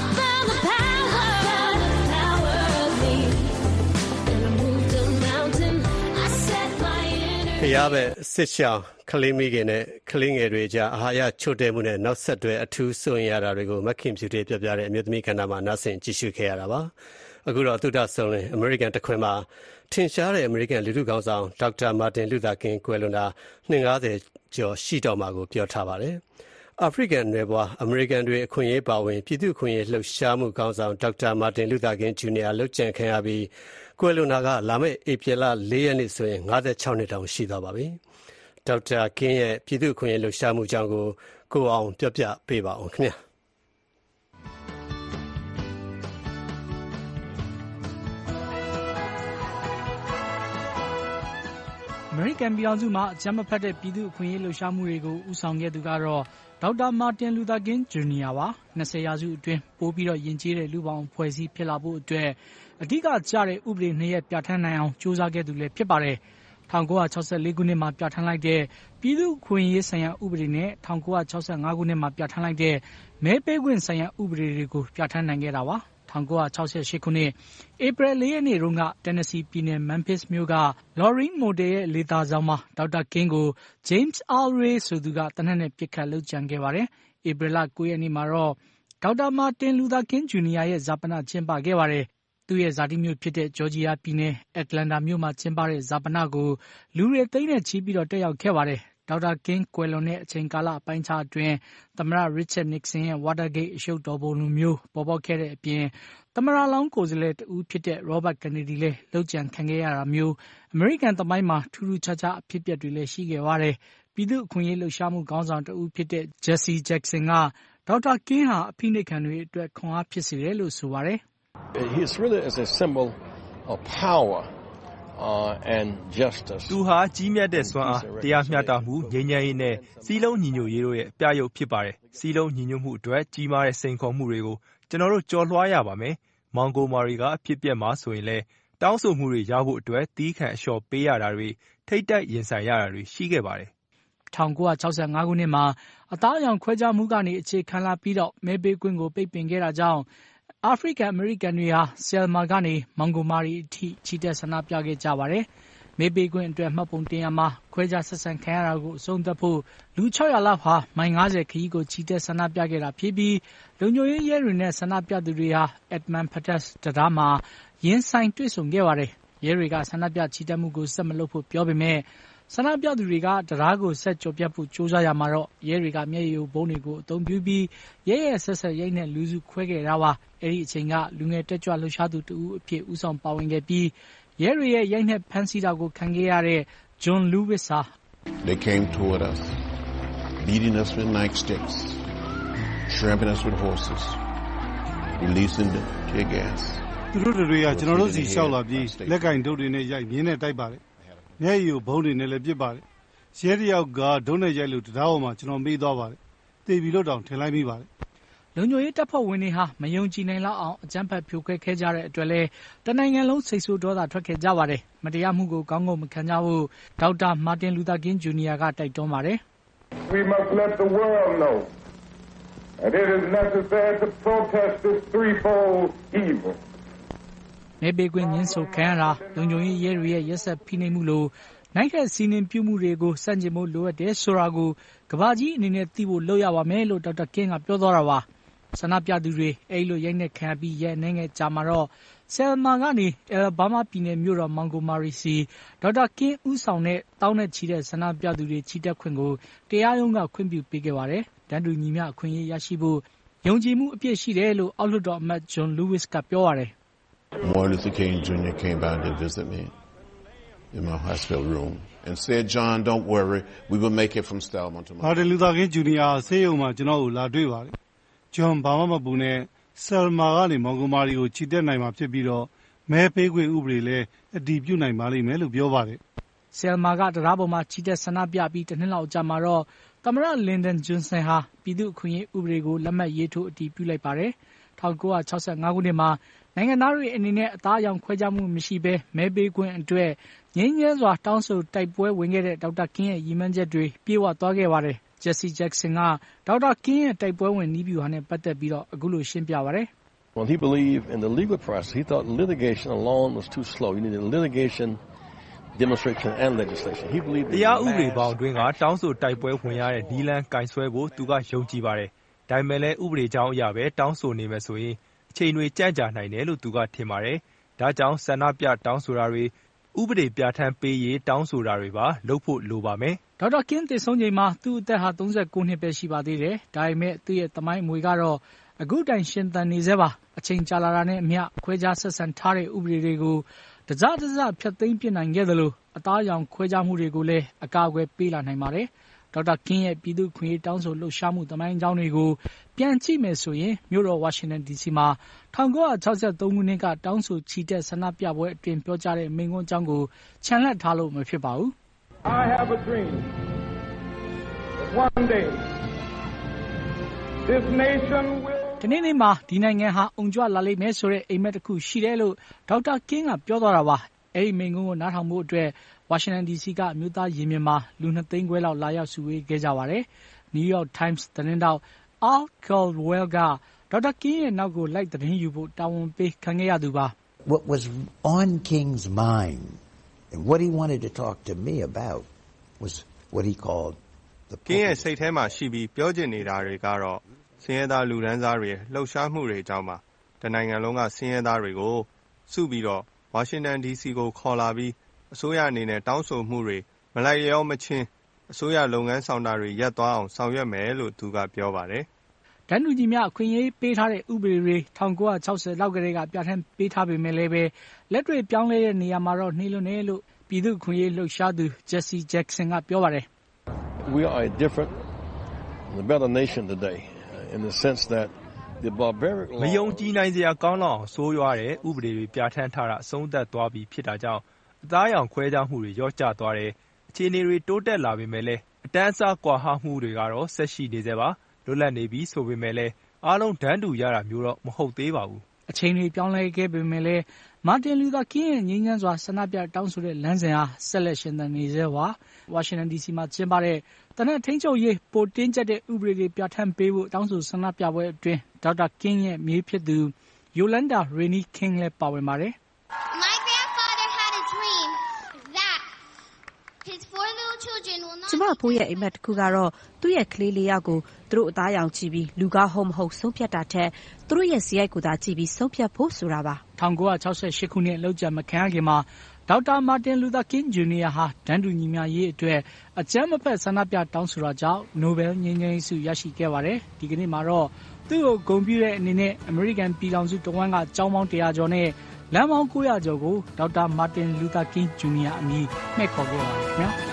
ဖျားပဲစစ်ရှောင်းကလေးမိခင်နဲ့ကလေးငယ်တွေကြားအာဟာရချို့တဲ့မှုနဲ့နောက်ဆက်တွဲအထူးစိုးရင်ရတာတွေကိုမခင်ဖြူတေးပြပြတဲ့အမျိုးသမီးကဏ္ဍမှာနားဆင်ကြည့်ရှုခဲ့ရတာပါအခုတော့သုဒ္ဓဆုံလင်အမေရိကန်တခွင်မှာထင်ရှားတဲ့အမေရိကန်လူထုခေါင်းဆောင်ဒေါက်တာမာတင်လူသာကင်းကွယ်လွန်တာ250ကျော်ရှိတော်မှာကိုပြောထားပါတယ်အာဖရိကန်နယ်ပွားအမေရိကန်တွေအခွင့်အရေးပါဝင်ပြည်သူ့အခွင့်အရေးလှုပ်ရှားမှုခေါင်းဆောင်ဒေါက်တာမာတင်လူသာကင်းဂျူနီယာလှုပ်ကြံခံရပြီးကွယ်လွန်တာကလာမယ့်ဧပြီလ4ရက်နေ့ဆိုရင်56နှစ်တောင်ရှိသွားပါပြီ။ဒေါက်တာကင်းရဲ့ပြည်သူ့အခွင့်အရေးလှုပ်ရှားမှုကြောင့်ကိုအောင်ပြောပြပေးပါအောင်ခင်ဗျာ။အမေရိကန်ပြည်ထောင်စုမှာအကြမ်းမဖက်တဲ့ပြည်သူ့အခွင့်အရေးလှုပ်ရှားမှုတွေကိုဦးဆောင်ခဲ့သူကတော့ဒေါက်တာမာတင်လူသာကင်းဂျူနီယာပါ20ရာစုအတွင်းပိုးပြီးတော့ယဉ်ကျေးတဲ့လူပေါင်းဖွဲ့စည်းဖြစ်လာဖို့အတွက်အဓိကကျတဲ့ဥပဒေ2ရပ်ပြဋ္ဌာန်းနိုင်အောင်ကြိုးစားခဲ့သူလည်းဖြစ်ပါတယ်1964ခုနှစ်မှာပြဋ္ဌာန်းလိုက်တဲ့ပြည်သူ့ခွင့်ရေးဆိုင်ရာဥပဒေနဲ့1965ခုနှစ်မှာပြဋ္ဌာန်းလိုက်တဲ့မဲပေးခွင့်ဆိုင်ရာဥပဒေတွေကိုပြဋ္ဌာန်းနိုင်ခဲ့တာပါ1968ခုနှစ်ဧပြီ4ရက်နေ့တုန်းကတက်နစီပြည်နယ်မန်ဖစ်မြို့ကလော်ရင်းမိုတယ်ရဲ့လေသာဆောင်မှာဒေါက်တာကင်းကို James Earl Ray ဆိုသူကတနက်နဲ့ပစ်ခတ်လုပ်ကြံခဲ့ပါတယ်ဧပြီလ9ရက်နေ့မှာတော့ဒေါက်တာမာတင်လူသာကင်းဂျူနီယာရဲ့ဈာပနကျင်းပခဲ့ပါတယ်သူ့ရဲ့ဇာတိမြို့ဖြစ်တဲ့ဂျော်ဂျီယာပြည်နယ်အက်တလန်တာမြို့မှာကျင်းပတဲ့ဈာပနကိုလူတွေသိန်းနဲ့ချီပြီးတော့တက်ရောက်ခဲ့ပါတယ်ဒေါက်တာကင်းကွယ်လွန်တဲ့အချိန်ကာလအပိုင်းအခြားအတွင်းသမ္မတရစ်ချတ်နစ်ဆင်ရဲ့ Watergate အရှုပ်တော်ပုံလိုမျိုးပေါ်ပေါက်ခဲ့တဲ့အပြင်သမ္မတလောင်းကိုယ်စားလှယ်တဦးဖြစ်တဲ့ Robert Kennedy လည်းလုပ်ကြံခံခဲ့ရတာမျိုးအမေရိကန်သမိုင်းမှာထူးထူးခြားခြားအဖြစ်အပျက်တွေလည်းရှိခဲ့ပါတယ်ပြည်သူ့အခွင့်အရေးလှုပ်ရှားမှုခေါင်းဆောင်တဦးဖြစ်တဲ့ Jesse Jackson ကဒေါက်တာကင်းဟာအဖိနှိပ်ခံတွေအတွက်ခွန်အားဖြစ်စေတယ်လို့ဆိုပါတယ် He is really as a symbol of power and justice သူဟာကြီးမြတ်တဲ့စွမ်းအားတရားမျှတမှုငြိမ်းချမ်းရေးနဲ့စီးလုံးညီညွတ်ရေးတို့ရဲ့အပြရုပ်ဖြစ်ပါတယ်စီးလုံးညီညွတ်မှုအတွက်ကြီးမားတဲ့စိန်ခေါ်မှုတွေကိုကျွန်တော်တို့ကျော်လွှားရပါမယ်မောင်ဂိုမာရီကအဖြစ်ပြက်မှာဆိုရင်လည်းတောင်းဆိုမှုတွေရဖို့အတွက်တီးခန့်အလျှော်ပေးရတာတွေထိတ်တိုက်ရင်ဆိုင်ရတာတွေရှိခဲ့ပါတယ် 1965ခုနှစ်မှာအသားအရောင်ခွဲခြားမှုကနေအခြေခံလာပြီးတော့မဲပေးခွင့်ကိုပိတ်ပင်ခဲ့တာကြောင့်အာဖရိကန်အမေရိကန်တွေဟာဆယ်မာကနေမောင်ဂိုမာရီအထိချီတက်ဆန္ဒပြခဲ့ကြပါတယ်။မဲပေးခွင့်အတွက်မှတ်ပုံတင်ရမှာခွဲခြားဆက်ဆံခံရတာကိုအဆုံးသတ်ဖို့လူ600လောက်ဟာမိုင်90ခရီးကိုချီတက်ဆန္ဒပြခဲ့တာဖြစ်ပြီးလုံခြုံရေးရဲတွေနဲ့ဆန္ဒပြသူတွေဟာ Edmund Pettus တံတားမှာရင်ဆိုင်တွေ့ဆုံခဲ့ပါတယ်။ရဲတွေကဆန္ဒပြချီတက်မှုကိုဆက်မလုပ်ဖို့ပြောပေမဲ့ဆန္ဒပြသူတွေကတရားကိုဆက်ကြော်ပြတ်ဖို့ကြိုးစားရမှာတော့ရဲတွေကမျက်ရည်ဘုံတွေကိုအသုံးပြုပြီးရဲရဲ့ဆက်ဆက်ရိတ်နဲ့လူစုခွဲခဲ့တာပါအဲ့ဒီအချိန်ကလူငယ်တက်ကြွလှုပ်ရှားသူတူအဖြစ်ဦးဆောင်ပါဝင်ခဲ့ပြီးရဲတွေရဲ့ရိုက်နှက်ဖမ်းဆီးတာကိုခံခဲ့ရတဲ့ John Lewis ဟာ They came toward us beating us with nightsticks trampling us with horses releasing the tear gas သူတို့တွေကကျွန်တော်တို့စီလျှောက်လာပြီးလက်ကင်ဒုတ်တွေနဲ့ရိုက်မြင်းနဲ့တိုက်ပါတယ်မျက်ရည်ဘုံတွေနဲ့လည်းပြစ်ပါတယ်ရဲတယောက်ကဒုံးနဲ့ရိုက်လို့တရားပေါ်မှာကျွန်တော်မေးသွားပါတယ်တေပြီလို့တောင်ထင်လိုက်မိပါတယ်လုံခြုံရေးတပ်ဖွဲ့ဝင်တွေဟာမယုံကြည်နိုင်လောက်အောင်အကြမ်းဖက်ဖြိုခွဲခဲ့ကြတဲ့အတွက်လည်းတနိုင်ငံလုံးစိတ်ဆိုးဒေါသထွက်ခဲ့ကြပါတယ်မတရားမှုကိုကောင်းကောင်းမခံကြဖို့ဒေါက်တာမာတင်လူသာကင်းဂျူနီယာကတိုက်တွန်းပါတယ် We must let the world know that it is necessary to protest this threefold evil နေပေကွင်းညင်းဆိုခံရတာလုံခြုံရေးရဲတွေရဲ့ရက်ဆက်ဖိနှိပ်မှုလိုနိုင်တဲ့စီးနှင်းပြုမှုတွေကိုစန့်ကျင်ဖို့လိုအပ်တယ်ဆိုတာကိုကမ္ဘာကြီးအနေနဲ့သိဖို့လုပ်ရပါမယ်လို့ဒေါက်တာကင်းကပြောသွားတာပါဆန္ဒပြသူတွေအဲ့လိုရိုက်နှက်ခံရပြီးရဲ့အနေငယ်ကြာမှာတော့ဆယ်မာကနေအယ်ဘားမားပြည်နယ်မြို့တော်မောင်ဂိုမာရီစီဒေါက်တာကင်းဦးဆောင်တဲ့တောင်းနဲ့ချီတဲ့ဆန္ဒပြသူတွေချီတက်ခွင့်ကိုတရားရုံးကခွင့်ပြုပေးခဲ့ပါတယ်။တန်းတူညီမျှအခွင့်အရေးရရှိဖို့ယုံကြည်မှုအပြည့်ရှိတယ်လို့အောက်လွှတ်တော်အမတ်ဂျွန်လူးဝစ်ကပြောပါတယ်။ Martin Luther King Jr. came by to visit me in my hospital room and said, John, don't worry, we will make it from Selma to Martin Luther King Jr. ဆေးရုံမှာကျွန်တော်ကိုလာတွေ့ပါတယ်။ John ဘာမှမပူနဲ့ Selma ကနေမောင်ဂိုမာရီကိုချီတက်နိုင်မှာဖြစ်ပြီးတော့မဲပေးခွင့်ဥပဒေလည်းအတည်ပြုနိုင်ပါလိမ့်မယ်လို့ပြောပါတယ်။ Selma ကတရားပေါ်မှာချီတက်ဆန္ဒပြပြီးတစ်နှစ်လောက်ကြာမှာတော့သမ္မတလင်ဒန်ဂျွန်ဆန်ဟာပြည်သူ့အခွင့်အရေးဥပဒေကိုလက်မှတ်ရေးထိုးအတည်ပြုလိုက်ပါတယ်။1965ခုနှစ်မှာနိုင်ငံသားတွေအနေနဲ့အသားအရောင်ခွဲခြားမှုမရှိဘဲမဲပေးခွင့်အတွက်ငြိမ်းချမ်းစွာတောင်းဆိုတိုက်ပွဲဝင်ခဲ့တဲ့ဒေါက်တာကင်းရဲ့ရည်မှန်းချက်တွေပြေဝသွားခဲ့ပါတယ်။ Jesse Jackson ကဒေါက်တာကင်းရဲ့တိုက်ပွဲဝင်နည်းဗျူဟာနဲ့ပတ်သက်ပြီးတော့အခုလိုရှင်းပြပါတယ်။ Well, he believed in the legal process. He thought litigation alone was too slow. You needed litigation, demonstration, and legislation. He believed in တရားဥပဒေပေါင်းအတွင်းကတောင်းဆိုတိုက်ပွဲဝင်ရတဲ့နီလန်ကင်ဆွဲဖို့သူကယုံကြည်ပါတယ်။ဒါပေမဲ့လည်းဥပဒေကြောင်းအရပဲတောင်းဆိုနေမယ်ဆိုရင်အချိန်တွေကြန့်ကြာနိုင်တယ်လို့သူကထင်ပါတယ်။ဒါကြောင့်ဆန္ဒပြတောင်းဆိုတာတွေဥပဒေပြဋ္ဌာန်းပေးရေးတောင်းဆိုတာတွေပါလုပ်ဖို့လိုပါမယ်။ဒေါက်တာကင်းသေဆုံးချိန်မှာသူ့အသက်ဟာ39နှစ်ပဲရှိပါသေးတယ်။ဒါပေမဲ့သူ့ရဲ့သမိုင်းအမွေကတော့အခုတိုင်ရှင်သန်နေသေးပါ။အချိန်ကြာလာတာနဲ့အမျှခွဲခြားဆက်ဆံထားတဲ့ဥပဒေတွေကိုတစဖျက်သိမ်းပြစ်နိုင်ခဲ့သလိုအသားအရောင်ခွဲခြားမှုတွေကိုလည်းအကာအကွယ်ပေးလာနိုင်ပါတယ်။ဒေါက်တာကင်းရဲ့ပြည်သူ့ခွင့်ရေးတောင်းဆိုလှုပ်ရှားမှုသမိုင်းကြောင်းတွေကိုပြန်ကြည့်မယ်ဆိုရင်မြို့တော်ဝါရှင်တန် DC မှာ1963ခုနှစ်ကတောင်းဆိုချီတက်ဆန္ဒပြပွဲအတွင်ပြောကြားတဲ့မိန့်ခွန်းအကြောင်းကိုခြံလှပ်ထားလို့မဖြစ်ပါဘူး။ I have a dream that one day this nation will ဒီနေ့မှာဒီနိုင်ငံဟာအုံကြွလာလိမ့်မယ်ဆိုတဲ့အိမ်မက်တစ်ခုရှိတယ်လို့ဒေါက်တာကင်းကပြောသွားတာပါ။အဲဒီမိန့်ခွန်းကိုနားထောင်ဖို့အတွက်ဝါရှင်တန် DC ကအမျိုးသားရင်ပြင်မှာလူ2သိန်းခွဲလောက်လာရောက်စုဝေးခဲ့ကြပါတယ်။ New York Times သတင်းတောက် Al Caldwell ကဒေါက်တာကင်းရဲ့နောက်ကိုလိုက်သတင်းယူဖို့တာဝန်ပေးခံခဲ့ရသူပါ။ What was on King's mind and what he wanted to talk to me about was what he called the King ရဲ့စိတ်ထဲမှာရှိပြီးပြောချင်နေတာတွေကတော့ဆင်းရဲသားလူဒန်းစားတွေလှုပ်ရှားမှုတွေအကြောင်းပါ။တနိုင်ငံလုံးကဆင်းရဲသားတွေကိုစုပြီးတော့ဝါရှင်တန် DC ကိုခေါ်လာပြီးအစိုးရအနေနဲ့တောင်းဆိုမှုတွေမလိုက်လျောမချင်းအစိုးရလုပ်ငန်းဆောင်တာတွေရပ်သွားအောင်ဆောင်ရွက်မယ်လို့သူကပြောပါတယ်။တန်းတူညီမျှအခွင့်အရေးပေးထားတဲ့ဥပဒေတွေ1960လောက်ကတည်းကပြဋ္ဌာန်းပေးထားပေမဲ့လည်းပဲလက်တွေ့ပြောင်းလဲတဲ့နေရာမှာတော့နှေးလွန်းတယ်လို့ပြည်သူ့ခွင့်ရေးလှုပ်ရှားသူ Jesse Jackson ကပြောပါတယ်။ We are a different and a better nation today in the sense that the barbaric မယုံကြည်နိုင်စရာကောင်းလောက်အောင်ဆိုးရွားတဲ့ဥပဒေတွေပြဋ္ဌာန်းထားတာအဆုံးသတ်သွားပြီဖြစ်တာကြောင့်အသားရောင်ခွဲခြားမှုတွေလျော့ကျသွားတယ်။အခြေအနေတွေတိုးတက်လာပေမဲ့လည်းအတန်းအစားကွာဟမှုတွေကတော့ဆက်ရှိနေသေးပါလွတ်လပ်နေပြီဆိုပေမဲ့လည်းအားလုံးတန်းတူရတာမျိုးတော့မဟုတ်သေးပါဘူး။အချိန်တွေပြောင်းလဲခဲ့ပေမဲ့လည်းမာတင်လူသာကင်းရဲ့ငြိမ်းချမ်းစွာဆန္ဒပြတောင်းဆိုတဲ့လမ်းစဉ်ဟာဆက်လက်ရှင်သန်နေသေးပါ။ဝါရှင်တန် DC မှာကျင်းပတဲ့တနက်ထိန်ချုပ်ရေးပိုတင်းကျပ်တဲ့ဥပဒေတွေပြဋ္ဌာန်းပေးဖို့တောင်းဆိုဆန္ဒပြပွဲအတွင်းဒေါက်တာကင်းရဲ့မြေးဖြစ်သူ Yolanda Rainey King လည်းပါဝင်ပါတယ်။ My grandfather had a dream that his 4 little children will not ကျမဖိုးရဲ့အိမ်မက်တစ်ခုကတော့သူ့ရဲ့ကလေး4ယောက်ကိုသူတို့အသားရောင်ကြည့်ပြီးလူကားဟုတ်မဟုတ်ဆုံးဖြတ်တာထက်သူတို့ရဲ့ဇယိုက်ကိုသာကြည့်ပြီးဆုံးဖြတ်ဖို့ဆိုတာပါ 1968ခုနှစ်လောက်ကျမခံရခင်မှာဒေါက်တာမာတင်လူသာကင်းဂျူနီယာဟာတန်းတူညီမျှရေးအတွက်အကြမ်းမဖက်ဆန္ဒပြတောင်းဆိုတာကြောင့်နိုဘယ်ငြိမ်းချမ်းရေးဆုရရှိခဲ့ပါတယ်။ဒီကနေ့မှာတော့သူ့ကိုဂုဏ်ပြုတဲ့အနေနဲ့အမေရိကန်ပြည်ထောင်စုတဝန်းကကျောင်းပေါင်း100ကျော်နဲ့လမ်းပေါင်း900ကျော်ကိုဒေါက်တာမာတင်လူသာကင်းဂျူနီယာအမည်မှဲ့ခေါ်ခဲ့ပါတယ်ခင်ဗျာ။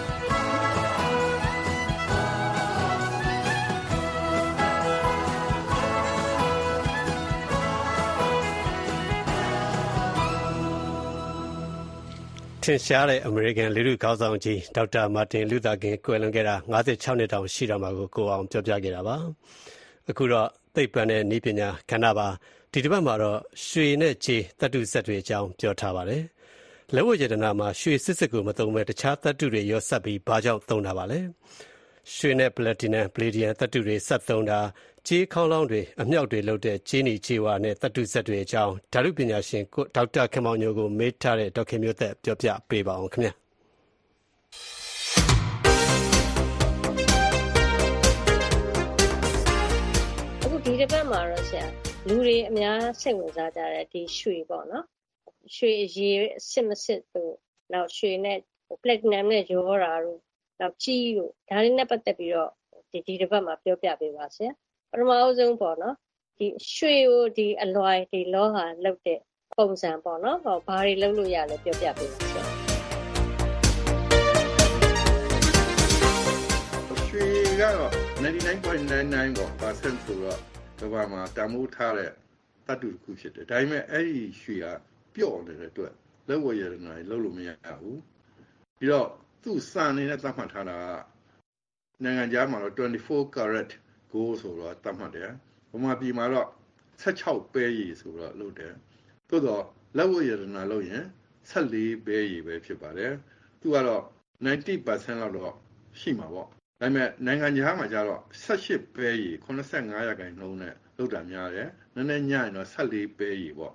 ထင်ရှားတဲ့အမေရိကန်လူထုခေါင်းဆောင်ကြီးဒေါက်တာမာတင်လူသာကင်းကွယ်လွန်ခဲ့တာ56နှစ်တောင်ရှိတော့မှာကိုအောင်ပြောပြခဲ့တာပါအခုတော့သိပ္ပံနဲ့နည်းပညာကဏ္ဍပါဒီတစ်ပတ်မှာတော့ရွှေနဲ့ကြေးသတ္တုစက်တွေအကြောင်းပြောထားပါတယ်လက်ဝတ်ရတနာမှာရွှေစစ်စစ်ကိုမသုံးဘဲတခြားသတ္တုတွေရောဆက်ပြီးဘာကြောင့်သုံးတာပါလဲရွှေနဲ့ပလက်တီနမ်ပလေဒီယမ်သတ္တုတွေဆက်သုံးတာကြေးခေါင်းလောင်းတွေအမြောက်တွေလုပ်တဲ့ကြေးနီကြေးဝါနဲ့သတ္တုစက်တွေအကြောင်းဓာတုပညာရှင်ဒေါက်တာခင်မောင်ညိုကိုမေးထားတဲ့ဒေါက်ခင်မျိုးသက်ပြောပြပေးပါအောင်ခင်ဗျာအခုဒီတစ်ပတ်မှာတော့ဆရာလူတွေအများစိတ်ဝင်စားကြတဲ့ဒီရွှေပေါ့နော်ရွှေရေစစ်မစစ်တို့နောက်ရွှေနဲ့ platinum နဲ့ရောတာတို့နောက်ကြီးတို့ဒါတွေနဲ့ပတ်သက်ပြီးတော့ဒီတစ်ပတ်မှာပြောပြပေးပါဆရာပထမအဆုံးပေါ့နော်ဒီရွှေကိုဒီအလွိုင်ဒီလောဟာလောက်တဲ့ပုံစံပေါ့နော်ဘာတွေလုပ်လို့ရလဲပြောပြပေးပါဆရာရွှေကတော့ 99.99% ဆိုတော့ဒီမှာမှာတမိုးထားတဲ့တတ်တူတစ်ခုဖြစ်တယ်ဒါပေမဲ့အဲ့ဒီရွှေကပျော့နေတဲ့အတွက်လက်ဝယ်ရတနာတွေလုပ်လို့မရဘူးပြီးတော့သူ့စံနေတဲ့သတ်မှတ်ထားတာကနိုင်ငံခြားမှာတော့24 carat gold ဆိုတော့သတ်မှတ်တယ်ဗမာပြည်မှာတော့16ပဲရည်ဆိုတော့လုပ်တယ်သို့တော့လက်ဝယ်ရတနာလုပ်ရင်14ပဲရည်ပဲဖြစ်ပါတယ်သူကတော့ 90% လောက်တော့ရှိမှာပေါ့ဒါပေမဲ့နိုင်ငံခြားမှာကျတော့18ပဲရည်85%နဲ့လုပ်တာများတယ်နည်းနည်းညရင်တော့14ပဲရည်ပေါ့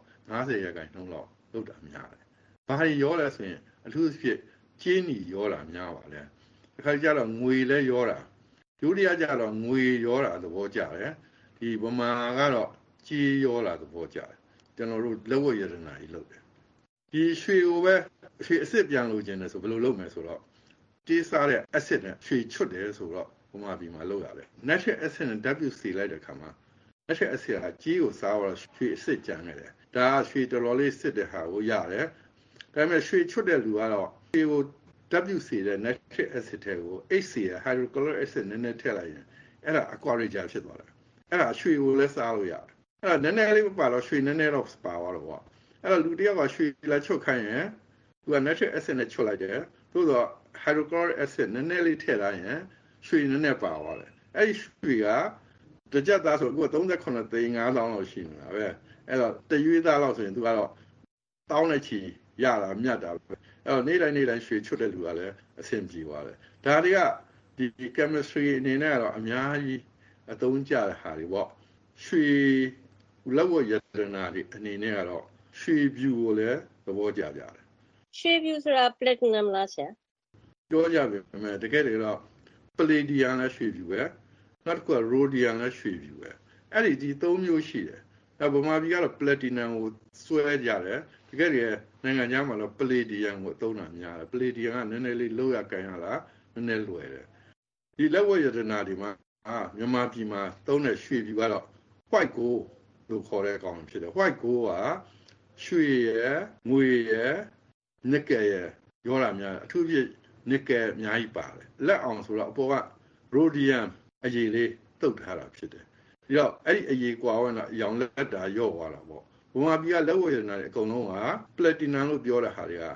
50%လောက်လုပ်တာများတယ်ဘာတွေရောလဲဆိုရင်အထူးသဖြင့်ကျင်းနီရောတာများပါလေတစ်ခါကျတော့ငွေလဲရောတာဒုတိယကျတော့ငွေရောတာသဘောကျတယ်ဒီဗမာကတော့ကြေးရောတာသဘောကျတယ်ကျွန်တော်တို့လက်ဝတ်ရတနာကြီးလုပ်တယ်ဒီရွှေကိုပဲရွှေအစ်စ်ပြန်လို့ခြင်းတယ်ဆိုဘယ်လိုလုပ်မလဲဆိုတော့တေးစားတဲ့ acid နဲ့ရွှေချွတ်တယ်ဆိုတော့ဗမာပြည်မှာလုပ်ရတယ် nitric acid နဲ့ WC လိုက်တဲ့အခါမှာ nitric acid ကကြေးကိုစားတော့ရွှေအစ်စ်ကျန်နေတယ်ဒါကရွှေတော်တော်လေးစစ်တဲ့ဟာကိုရတယ်ဒါပေမဲ့ရွှေချွတ်တဲ့လူကတော့ရွှေကို WC တဲ့ nitric acid တွေကို HCl hydrochloric acid နည်းနည်းထည့်လိုက်ရင်အဲ့ဒါ aquareja ဖြစ်သွားတယ်အဲ့ဒါရွှေကိုလည်းစားလို့ရတယ်အဲ့ဒါနည်းနည်းလေးမပါတော့ရွှေနည်းနည်းတော့ပါသွားတော့ပေါ့အဲ့တော့လူတယောက်ကရွှေလာချွတ်ခိုင်းရင်သူက nitric acid နဲ့ချွတ်လိုက်တယ်သို့တော့ hydrochloric acid နည်းနည်းလေးထည့်လိုက်ရင်ရွှေနည်းနည်းပါသွားတယ်အဲ့ဒီရွှေကတကြက်သားဆိုအခု39သိန်း5000လောက်ရှိနေတာပဲအဲ့တော့တရွေးသားလောက်ဆိုရင်သူကတော့တောင်းနဲ့ချီရတာမြတ်တာပဲအဲ့တော့နေ့တိုင်းရွှေချွတ်တဲ့လူကလည်းအဆင်ပြေသွားတယ်ဒါတွေကဒီ chemistry အနေနဲ့ကတော့အများကြီးအသုံးကျတဲ့ဟာတွေပေါ့ရွှေလက်ဝတ်ရတနာတွေအနေနဲ့ကတော့ရွှေဖြူကိုလည်းသဘောကျကြတယ်ရွှေဖြူဆိုတာ platinum လားဆရာပြောကြပြီတကယ်တော့ palladium လည်းရွှေဖြူပဲနောက်တစ်ခုက rhodium လည်းရွှေဖြူပဲအဲ့ဒီ၃မျိုးရှိတယ်အဲ့ဗမာပြည်ကတော့ platinum ကိုစွဲကြတယ်တကယ်နိုင်ငံခြားမှာတော့ palladium ကိုသုံးတာများတယ် palladium ကနည်းနည်းလေးလောက်ရကန်ရတာနည်းနည်းလွယ်တယ်ဒီလက်ဝတ်ရတနာတွေမှာမြန်မာပြည်မှာသုံးတဲ့ရွှေဖြူကတော့ white gold လို့ခေါ်တဲ့အကောင်ဖြစ်တယ် white gold ကရွှေရယ်ငွေရယ်နစ်ကယ်ရယ်ရောတာများအထူးဖြင့်နစ်ကယ်အများကြီးပါတယ်လက်အောင်ဆိုတော့အပေါ်က rhodium အရည်လေးတုတ်ထားတာဖြစ်တယ်ပြီးတော့အဲ့ဒီအရည်ကွာဝင်တော့ရောင်လက်တာရော့သွားတာပေါ့ဗမာပြည်ကလက်ဝတ်ရတနာတွေအကုန်လုံးက platinum လို့ပြောတဲ့ဟာတွေက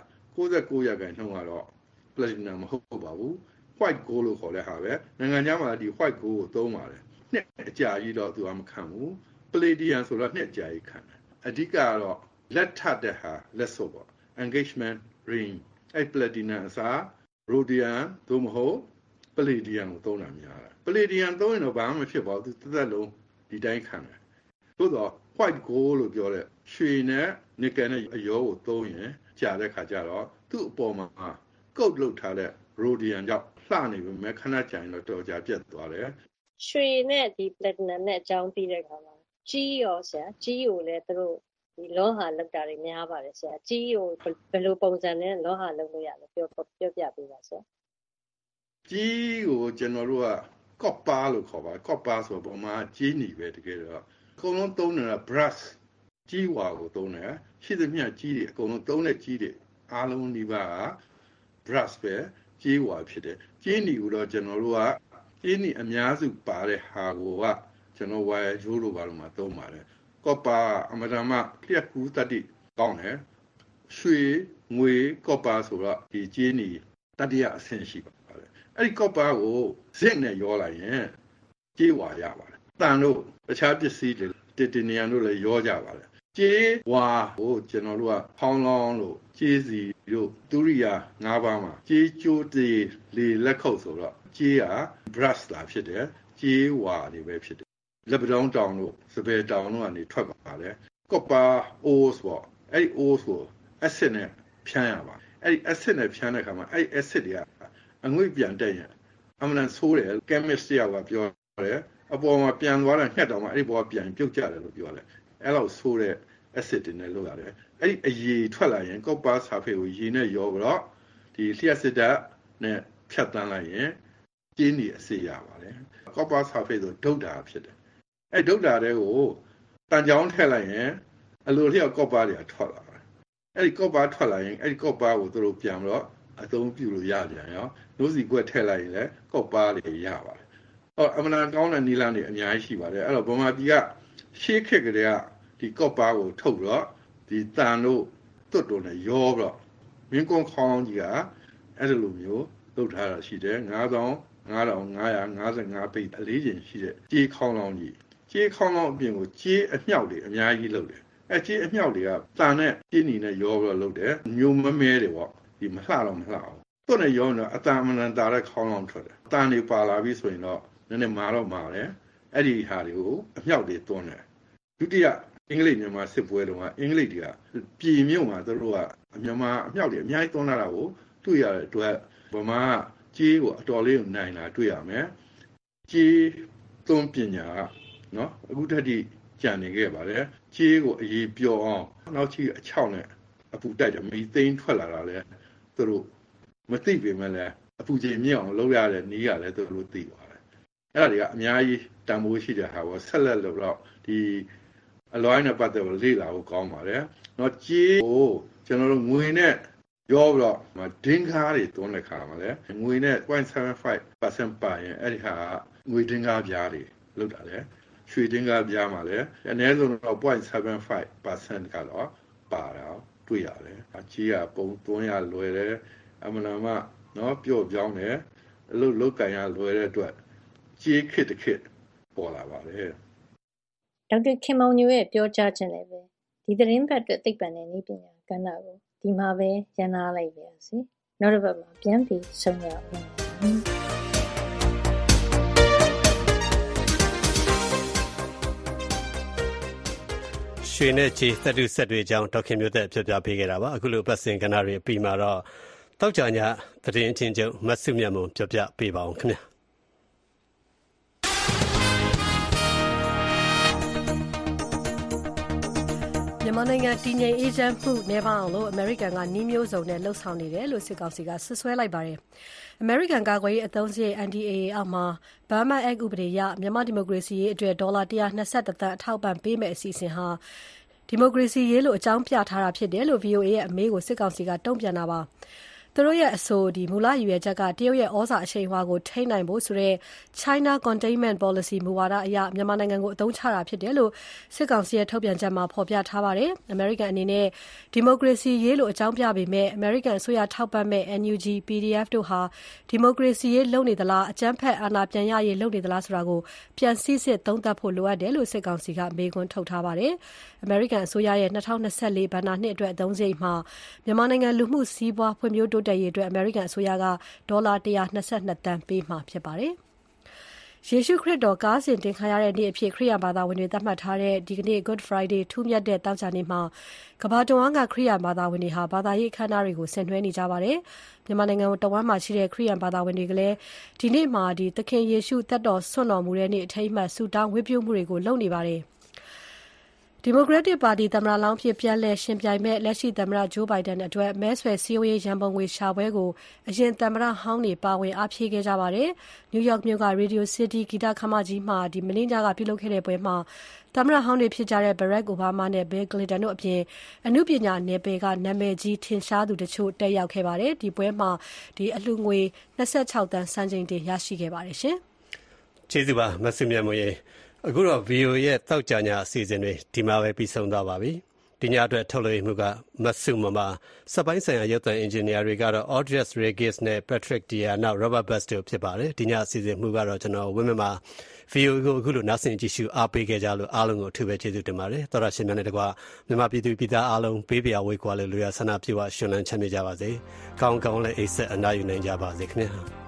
99%ကတော့ platinum မဟုတ်ပါဘူး white gold လို့ခေါ်တဲ့ဟာပဲနိုင်ငံခြားမှာဒီ white gold ကိုသုံးပါတယ်နှစ်အကြာကြီးတော့သူကမခံဘူး palladium ဆိုတော့နှစ်အကြာကြီးခံတယ်အဓိကကတော့လက်ထပ်တဲ့ဟာလက်စုပ်ပေါ့ engagement ring အဲ့ platinum အစား rhodium သို့မဟုတ် palladium ကိုသုံးတာများတယ် palladium သုံးရင်တော့ဘာမှမဖြစ်ပါဘူးသူသက်လုံးဒီတိုင်းခံတယ်သို့တော့ white gold လို့ပြောတဲ့ရွှေနဲ့ nickel နဲ့အရောကိုသုံးရင်ကြာတဲ့ခါကျတော့သူ့အပေါ်မှာကုတ်လုပ်ထားတဲ့ rhodium ကြောင့်လှနေပြီမဲ့ခဏကြာရင်တော့တော်ကြာပြတ်သွားတယ်ရွှေနဲ့ဒီ platinum နဲ့အကြောင်းပြီးတဲ့ခါမှာကြီးရောဆရာကြီးကိုလည်းသူတို့ဒီလောဟာလောက်တာတွေများပါတယ်ဆရာကြီးကိုဘယ်လိုပုံစံနဲ့လောဟာလောက်လို့ရလဲပြောပြပေးပါဆရာကြီးကိုကျွန်တော်တို့က copper လို့ခေါ်ပါ copper ဆိုတော့ပုံမှန်ကြီးနီပဲတကယ်တော့အကုန်လုံးသုံးနေတာ brass ကြီးဝါကိုသုံးတယ်ရှိသမျှကြီးတွေအကုန်လုံးသုံးတဲ့ကြီးတွေအားလုံးဒီပါက brass ပဲကြီးဝါဖြစ်တယ်ကြီးနီကိုတော့ကျွန်တော်တို့ကကြီးနီအများစုပါတဲ့ဟာကိုကကျွန်တော်ဝါရရိုးလိုပါလို့မှသုံးပါတယ် copper အမတမလျက်ကူးတတိကောင်းတယ်ရွှေငွေ copper ဆိုတော့ဒီကြီးနီတတိယအဆင့်ရှိပါတယ်အဲ့ဒီ copper ကို zinc နဲ့ရောလိုက်ရင်ကြေးဝါရပါတယ်တန်တို့တခြားပစ္စည်းတွေတစ်တင်နီယမ်တို့လည်းရောကြပါတယ်ကြေးဝါကိုကျွန်တော်တို့ကဖောင်းလောင်းလို့ကြေးစီတို့ဒုရိယာ၅ပါးမှာကြေးကျိုးတေလေလက်ခုပ်ဆိုတော့ကြေးက brass လာဖြစ်တယ်ကြေးဝါတွေပဲဖြစ်တယ်လက်ပတောင်းတောင်တို့စပယ်တောင်တို့ကနေထွက်ပါတယ် copper ores ပေါ့အဲ့ဒီ ores ကို acid နဲ့ဖြန်းရပါအဲ့ဒီ acid နဲ့ဖြန်းတဲ့အခါမှာအဲ့ဒီ acid တွေကအငွေ့ပြန်တက်ရင်အမှန်တန်ဆိုးတယ် chemist တယောက်ကပြောတယ်အပေါ်မှာပြန်သွားတဲ့ငှက်တော်မှာအဲ့ဒီဘောကပြန်ပြုတ်ကျတယ်လို့ပြောတယ်အဲ့လောက်ဆိုးတဲ့ acid တွေနဲ့လုပ်ရတယ်အဲ့ဒီအရည်ထွက်လာရင် copper sulfate ကိုရေနဲ့ရောပြီးတော့ဒီလျှက်စစ်ဓာတ်နဲ့ဖြတ်တန်းလိုက်ရင်ကျင်းနေအစေရပါတယ် copper sulfate ဆိုဒုတ်တာဖြစ်တယ်အဲ့ဒုတ်တာတွေကိုတန်ကြောင်းထည့်လိုက်ရင်အလိုလျောက် copper တွေထွက်လာတယ်အဲ့ဒီ copper ထွက်လာရင်အဲ့ဒီ copper ကိုသူတို့ပြန်ပြီးတော့အသုံးပြုလို့ရပြန်ရောနှိုးစီကွက်ထည့်လိုက်ရင်လည်း copper တွေရပါတယ်အမှန်ကောင်းတဲ့နီလန်းတွေအများကြီးရှိပါတယ်အဲ့တော့ဗမာပြည်ကရှေးခေတ်ကတည်းကဒီ copper ကိုထုတ်ပြီးတော့ဒီတန်တို့တွတ်တို့နဲ့ရောပြီးတော့မင်းကုန်းခေါင်းကြီးကအဲ့လိုမျိုးလုပ်ထားတာရှိတယ်9555ပိတ်အလေးချိန်ရှိတဲ့ကြေးခေါင်းလောင်းကြီးကြေးခေါင်းလောင်းအပြင်ကိုကြေးအမြောက်တွေအများကြီးလုပ်တယ်အဲ့ကြေးအမြောက်တွေကတန်နဲ့ကြေးနီနဲ့ရောပြီးတော့လုပ်တယ်မျိုးမမဲတွေပေါ့ဒီမလှတော့မလှအောင်တွတ်နဲ့ရောနေအတန်အမှန်တာတဲ့ခေါင်းလောင်းထွက်တယ်တန်တွေပါလာပြီဆိုရင်တော့နည်းနည်းမာတော့မာတယ်အဲ့ဒီဟာတွေကိုအမြောက်တွေတွန်းတယ်ဒုတိယအင်္ဂလိပ်မြန်မာစစ်ပွဲတုန်းကအင်္ဂလိပ်တွေကပြည်မြုံမှာသူတို့ကမြန်မာအမြောက်တွေအများကြီးတွန်းလာတာကိုတွေ့ရတဲ့အတွက်ဗမာကကြေးကိုအတော်လေးနိုင်တာတွေ့ရမယ်ကြေးသွန်းပညာနော်အခုတည်းကကြံနေခဲ့ပါတယ်ကြေးကိုအရေးပြောအောင်နောက်ချီအချောက်နဲ့အပူတိုက်တယ်မီသိန်းထွက်လာတာလဲသူတို့မသိပေမဲ့လည်းအပူချိန်မြင့်အောင်လုပ်ရတဲ့နည်းကလည်းသူတို့သိပါတယ်အဲ့ဒါတွေကအများကြီးတန်ဖိုးရှိတဲ့ဟာကိုဆက်လက်လုပ်တော့ဒီအလွိုင်းနဲ့ပတ်သက်လို့လေ့လာဖို့ကောင်းပါတယ်။နော်ကြေးကိုကျွန်တော်တို့ငွေနဲ့ရောပြီးတော့ဒင်းကားတွေတွန်းတဲ့ခါမှာလေငွေနဲ့ 0.75% ပါရင်အဲ့ဒီဟာငွေဒင်းကားပြားတွေလောက်တာလေရွှေဒင်းကားပြားမှာလေအနည်းဆုံးတော့ 0.75% ကတော့ပါတော့တွေ့ရတယ်။အကြေးကပုံသွင်းရလွယ်တယ်အမှန်တမ်းနော်ပြော့ပြောင်းတယ်အလုပ်လုပ်ကန်ရလွယ်တဲ့အတွက်ကြေးခစ်တစ်ခစ်ပေါ်လာပါတယ်။ဒေါက်တာခင်မောင်ညိုရဲ့ပြောကြားခြင်းလည်းပဲဒီသတင်းပတ်အတွက်သိပ္ပံနဲ့နည်းပညာကဏ္ဍကိုဒီမှာပဲရန်နာလိုက်ပါရစေနောက်တစ်ပတ်မှာပြန်ပြီးဆုံရအောင်ရွှေနဲ့ကြေးသတ္တုဆက်တွေအကြောင်းဒေါက်ခင်မျိုးသက်ပြောပြပေးခဲ့တာပါအခုလိုပတ်စင်ကဏ္ဍတွေအပြီးမှာတော့တောက်ကြညသတင်းချင်းချုပ်မဆုမြတ်မုံပြောပြပေးပါအောင်ခင်ဗျာမြန်မာနိုင်ငံတည်ငြိမ်အေးချမ်းမှုနည်းပါးအောင်လို့အမေရိကန်ကနည်းမျိုးစုံနဲ့လှုံ့ဆော်နေတယ်လို့စစ်ကောင်စီကဆွဆွဲလိုက်ပါတယ်။အမေရိကန်ကာကွယ်ရေးအသုံးစရိတ် NDAA အောက်မှာ Burma Act ဥပဒေအရမြန်မာဒီမိုကရေစီရေးအတွက်ဒေါ်လာ121သန်းအထောက်ပံ့ပေးမယ့်အစီအစဉ်ဟာဒီမိုကရေစီရေးလို့အကြောင်းပြထားတာဖြစ်တယ်လို့ VOA ရဲ့အမေးကိုစစ်ကောင်စီကတုံ့ပြန်တာပါ။သူတို့ရဲ့အဆိုမူလရည်ရွယ်ချက်ကတရုတ်ရဲ့ဩဇာအရှိန်အဝါကိုထိန်းနိုင်ဖို့ဆိုတဲ့ China Containment Policy မူဝါဒအရမြန်မာနိုင်ငံကိုအသုံးချတာဖြစ်တယ်လို့စစ်ကောင်စီရဲ့ထုတ်ပြန်ချက်မှာဖော်ပြထားပါတယ်။ အမေရိကန်အနေနဲ့ဒီမိုကရေစီရေးလို့အကြောင်းပြပေမဲ့အမေရိကန်အစိုးရထောက်ပံ့မဲ့ NUG PDF တို့ဟာဒီမိုကရေစီရေးလုပ်နေသလားအကြမ်းဖက်အာဏာပြန်ရရေးလုပ်နေသလားဆိုတာကိုပြန်စစ်စစ်သုံးသပ်ဖို့လိုအပ်တယ်လို့စစ်ကောင်စီကမေးခွန်းထုတ်ထားပါတယ်။အမေရိကန်အစိုးရရဲ့2024ဘဏ္ဍာနှစ်အတွက်အသုံးစရိတ်မှာမြန်မာနိုင်ငံလူမှုစီးပွားဖွံ့ဖြိုးတိုးတက်ရေးအတွက်အမေရိကန်အစိုးရကဒေါ်လာ122သန်းပေးမှာဖြစ်ပါတယ်။ယေရှုခရစ်တော်ကားစဉ်တင်ခံရတဲ့နေ့အဖြစ်ခရစ်ယာန်ဘာသာဝင်တွေသတ်မှတ်ထားတဲ့ဒီကနေ့ Good Friday ထူးမြတ်တဲ့တောက်ကြနေ့မှာကမ္ဘာတဝန်းကခရစ်ယာန်ဘာသာဝင်တွေဟာဘာသာရေးအခမ်းအနားတွေကိုဆင်နွှဲနေကြပါတယ်။မြန်မာနိုင်ငံတဝန်းမှာရှိတဲ့ခရစ်ယာန်ဘာသာဝင်တွေကလည်းဒီနေ့မှာသခင်ယေရှုသက်တော်ဆွံ့တော်မူတဲ့နေ့အထိမ်းအမှတ်ဆုတောင်းဝတ်ပြုမှုတွေကိုလုပ်နေပါတယ်။ဒီမိုကရက်တစ်ပါတီသမ္မတလောင်းဖြစ်ပြန်လည်ရှင်ပြိုင်မဲ့လက်ရှိသမ္မတဂျိုးဘိုင်ဒန်အတွက်မဲဆွယ်စည်းရုံးရေးရန်ပုံငွေရှာပွဲကိုအရင်သမ္မတဟောင်းတွေပါဝင်အားဖြည့်ခဲ့ကြပါတယ်။နယူးယောက်မြို့က Radio City ဂီတခမ်းမကြီးမှာမနေ့ညကပြုလုပ်ခဲ့တဲ့ပွဲမှာသမ္မတဟောင်းတွေဖြစ်ကြတဲ့ Barack Obama နဲ့ Bill Clinton တို့အပြင်အနုပညာနယ်ပယ်ကနာမည်ကြီးထင်ရှားသူတချို့တက်ရောက်ခဲ့ပါတယ်။ဒီပွဲမှာအလှူငွေ26သန်းစံချိန်တင်ရရှိခဲ့ပါတယ်ရှင်။ကျေးဇူးပါမဆုမြတ်မွေအခုတော့ VOA ရဲ့တောက်ကြညအစီအစဉ်တွေဒီမှာပဲပြီးဆုံးသွားပါပြီ။ဒီညအတွက်ထုတ်လွှင့်မှုကမဆုမမစပိုင်းဆိုင်ရာရုပ်သံအင်ဂျင်နီယာတွေကတော့ Audrey Regis နဲ့ Patrick Deer နောက် Robert Best တို့ဖြစ်ပါတယ်။ဒီညအစီအစဉ်မှုကတော့ကျွန်တော်ဝင်းမမှာ VOA ကိုအခုလိုနားဆင်ကြည့်ရှုအားပေးခဲ့ကြလို့အားလုံးကိုအထူးပဲကျေးဇူးတင်ပါတယ်။သောရရှင်များနဲ့တကွမြန်မာပြည်သူပြည်သားအားလုံးဘေးပြာဝေးကွာလို့လူရဆန္ဒပြုဝရှင်လန်းချမ်းမြေ့ကြပါစေ။ကောင်းကောင်းလည်းအိပ်ဆက်အနားယူနိုင်ကြပါစေခင်ဗျာ။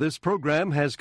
This program has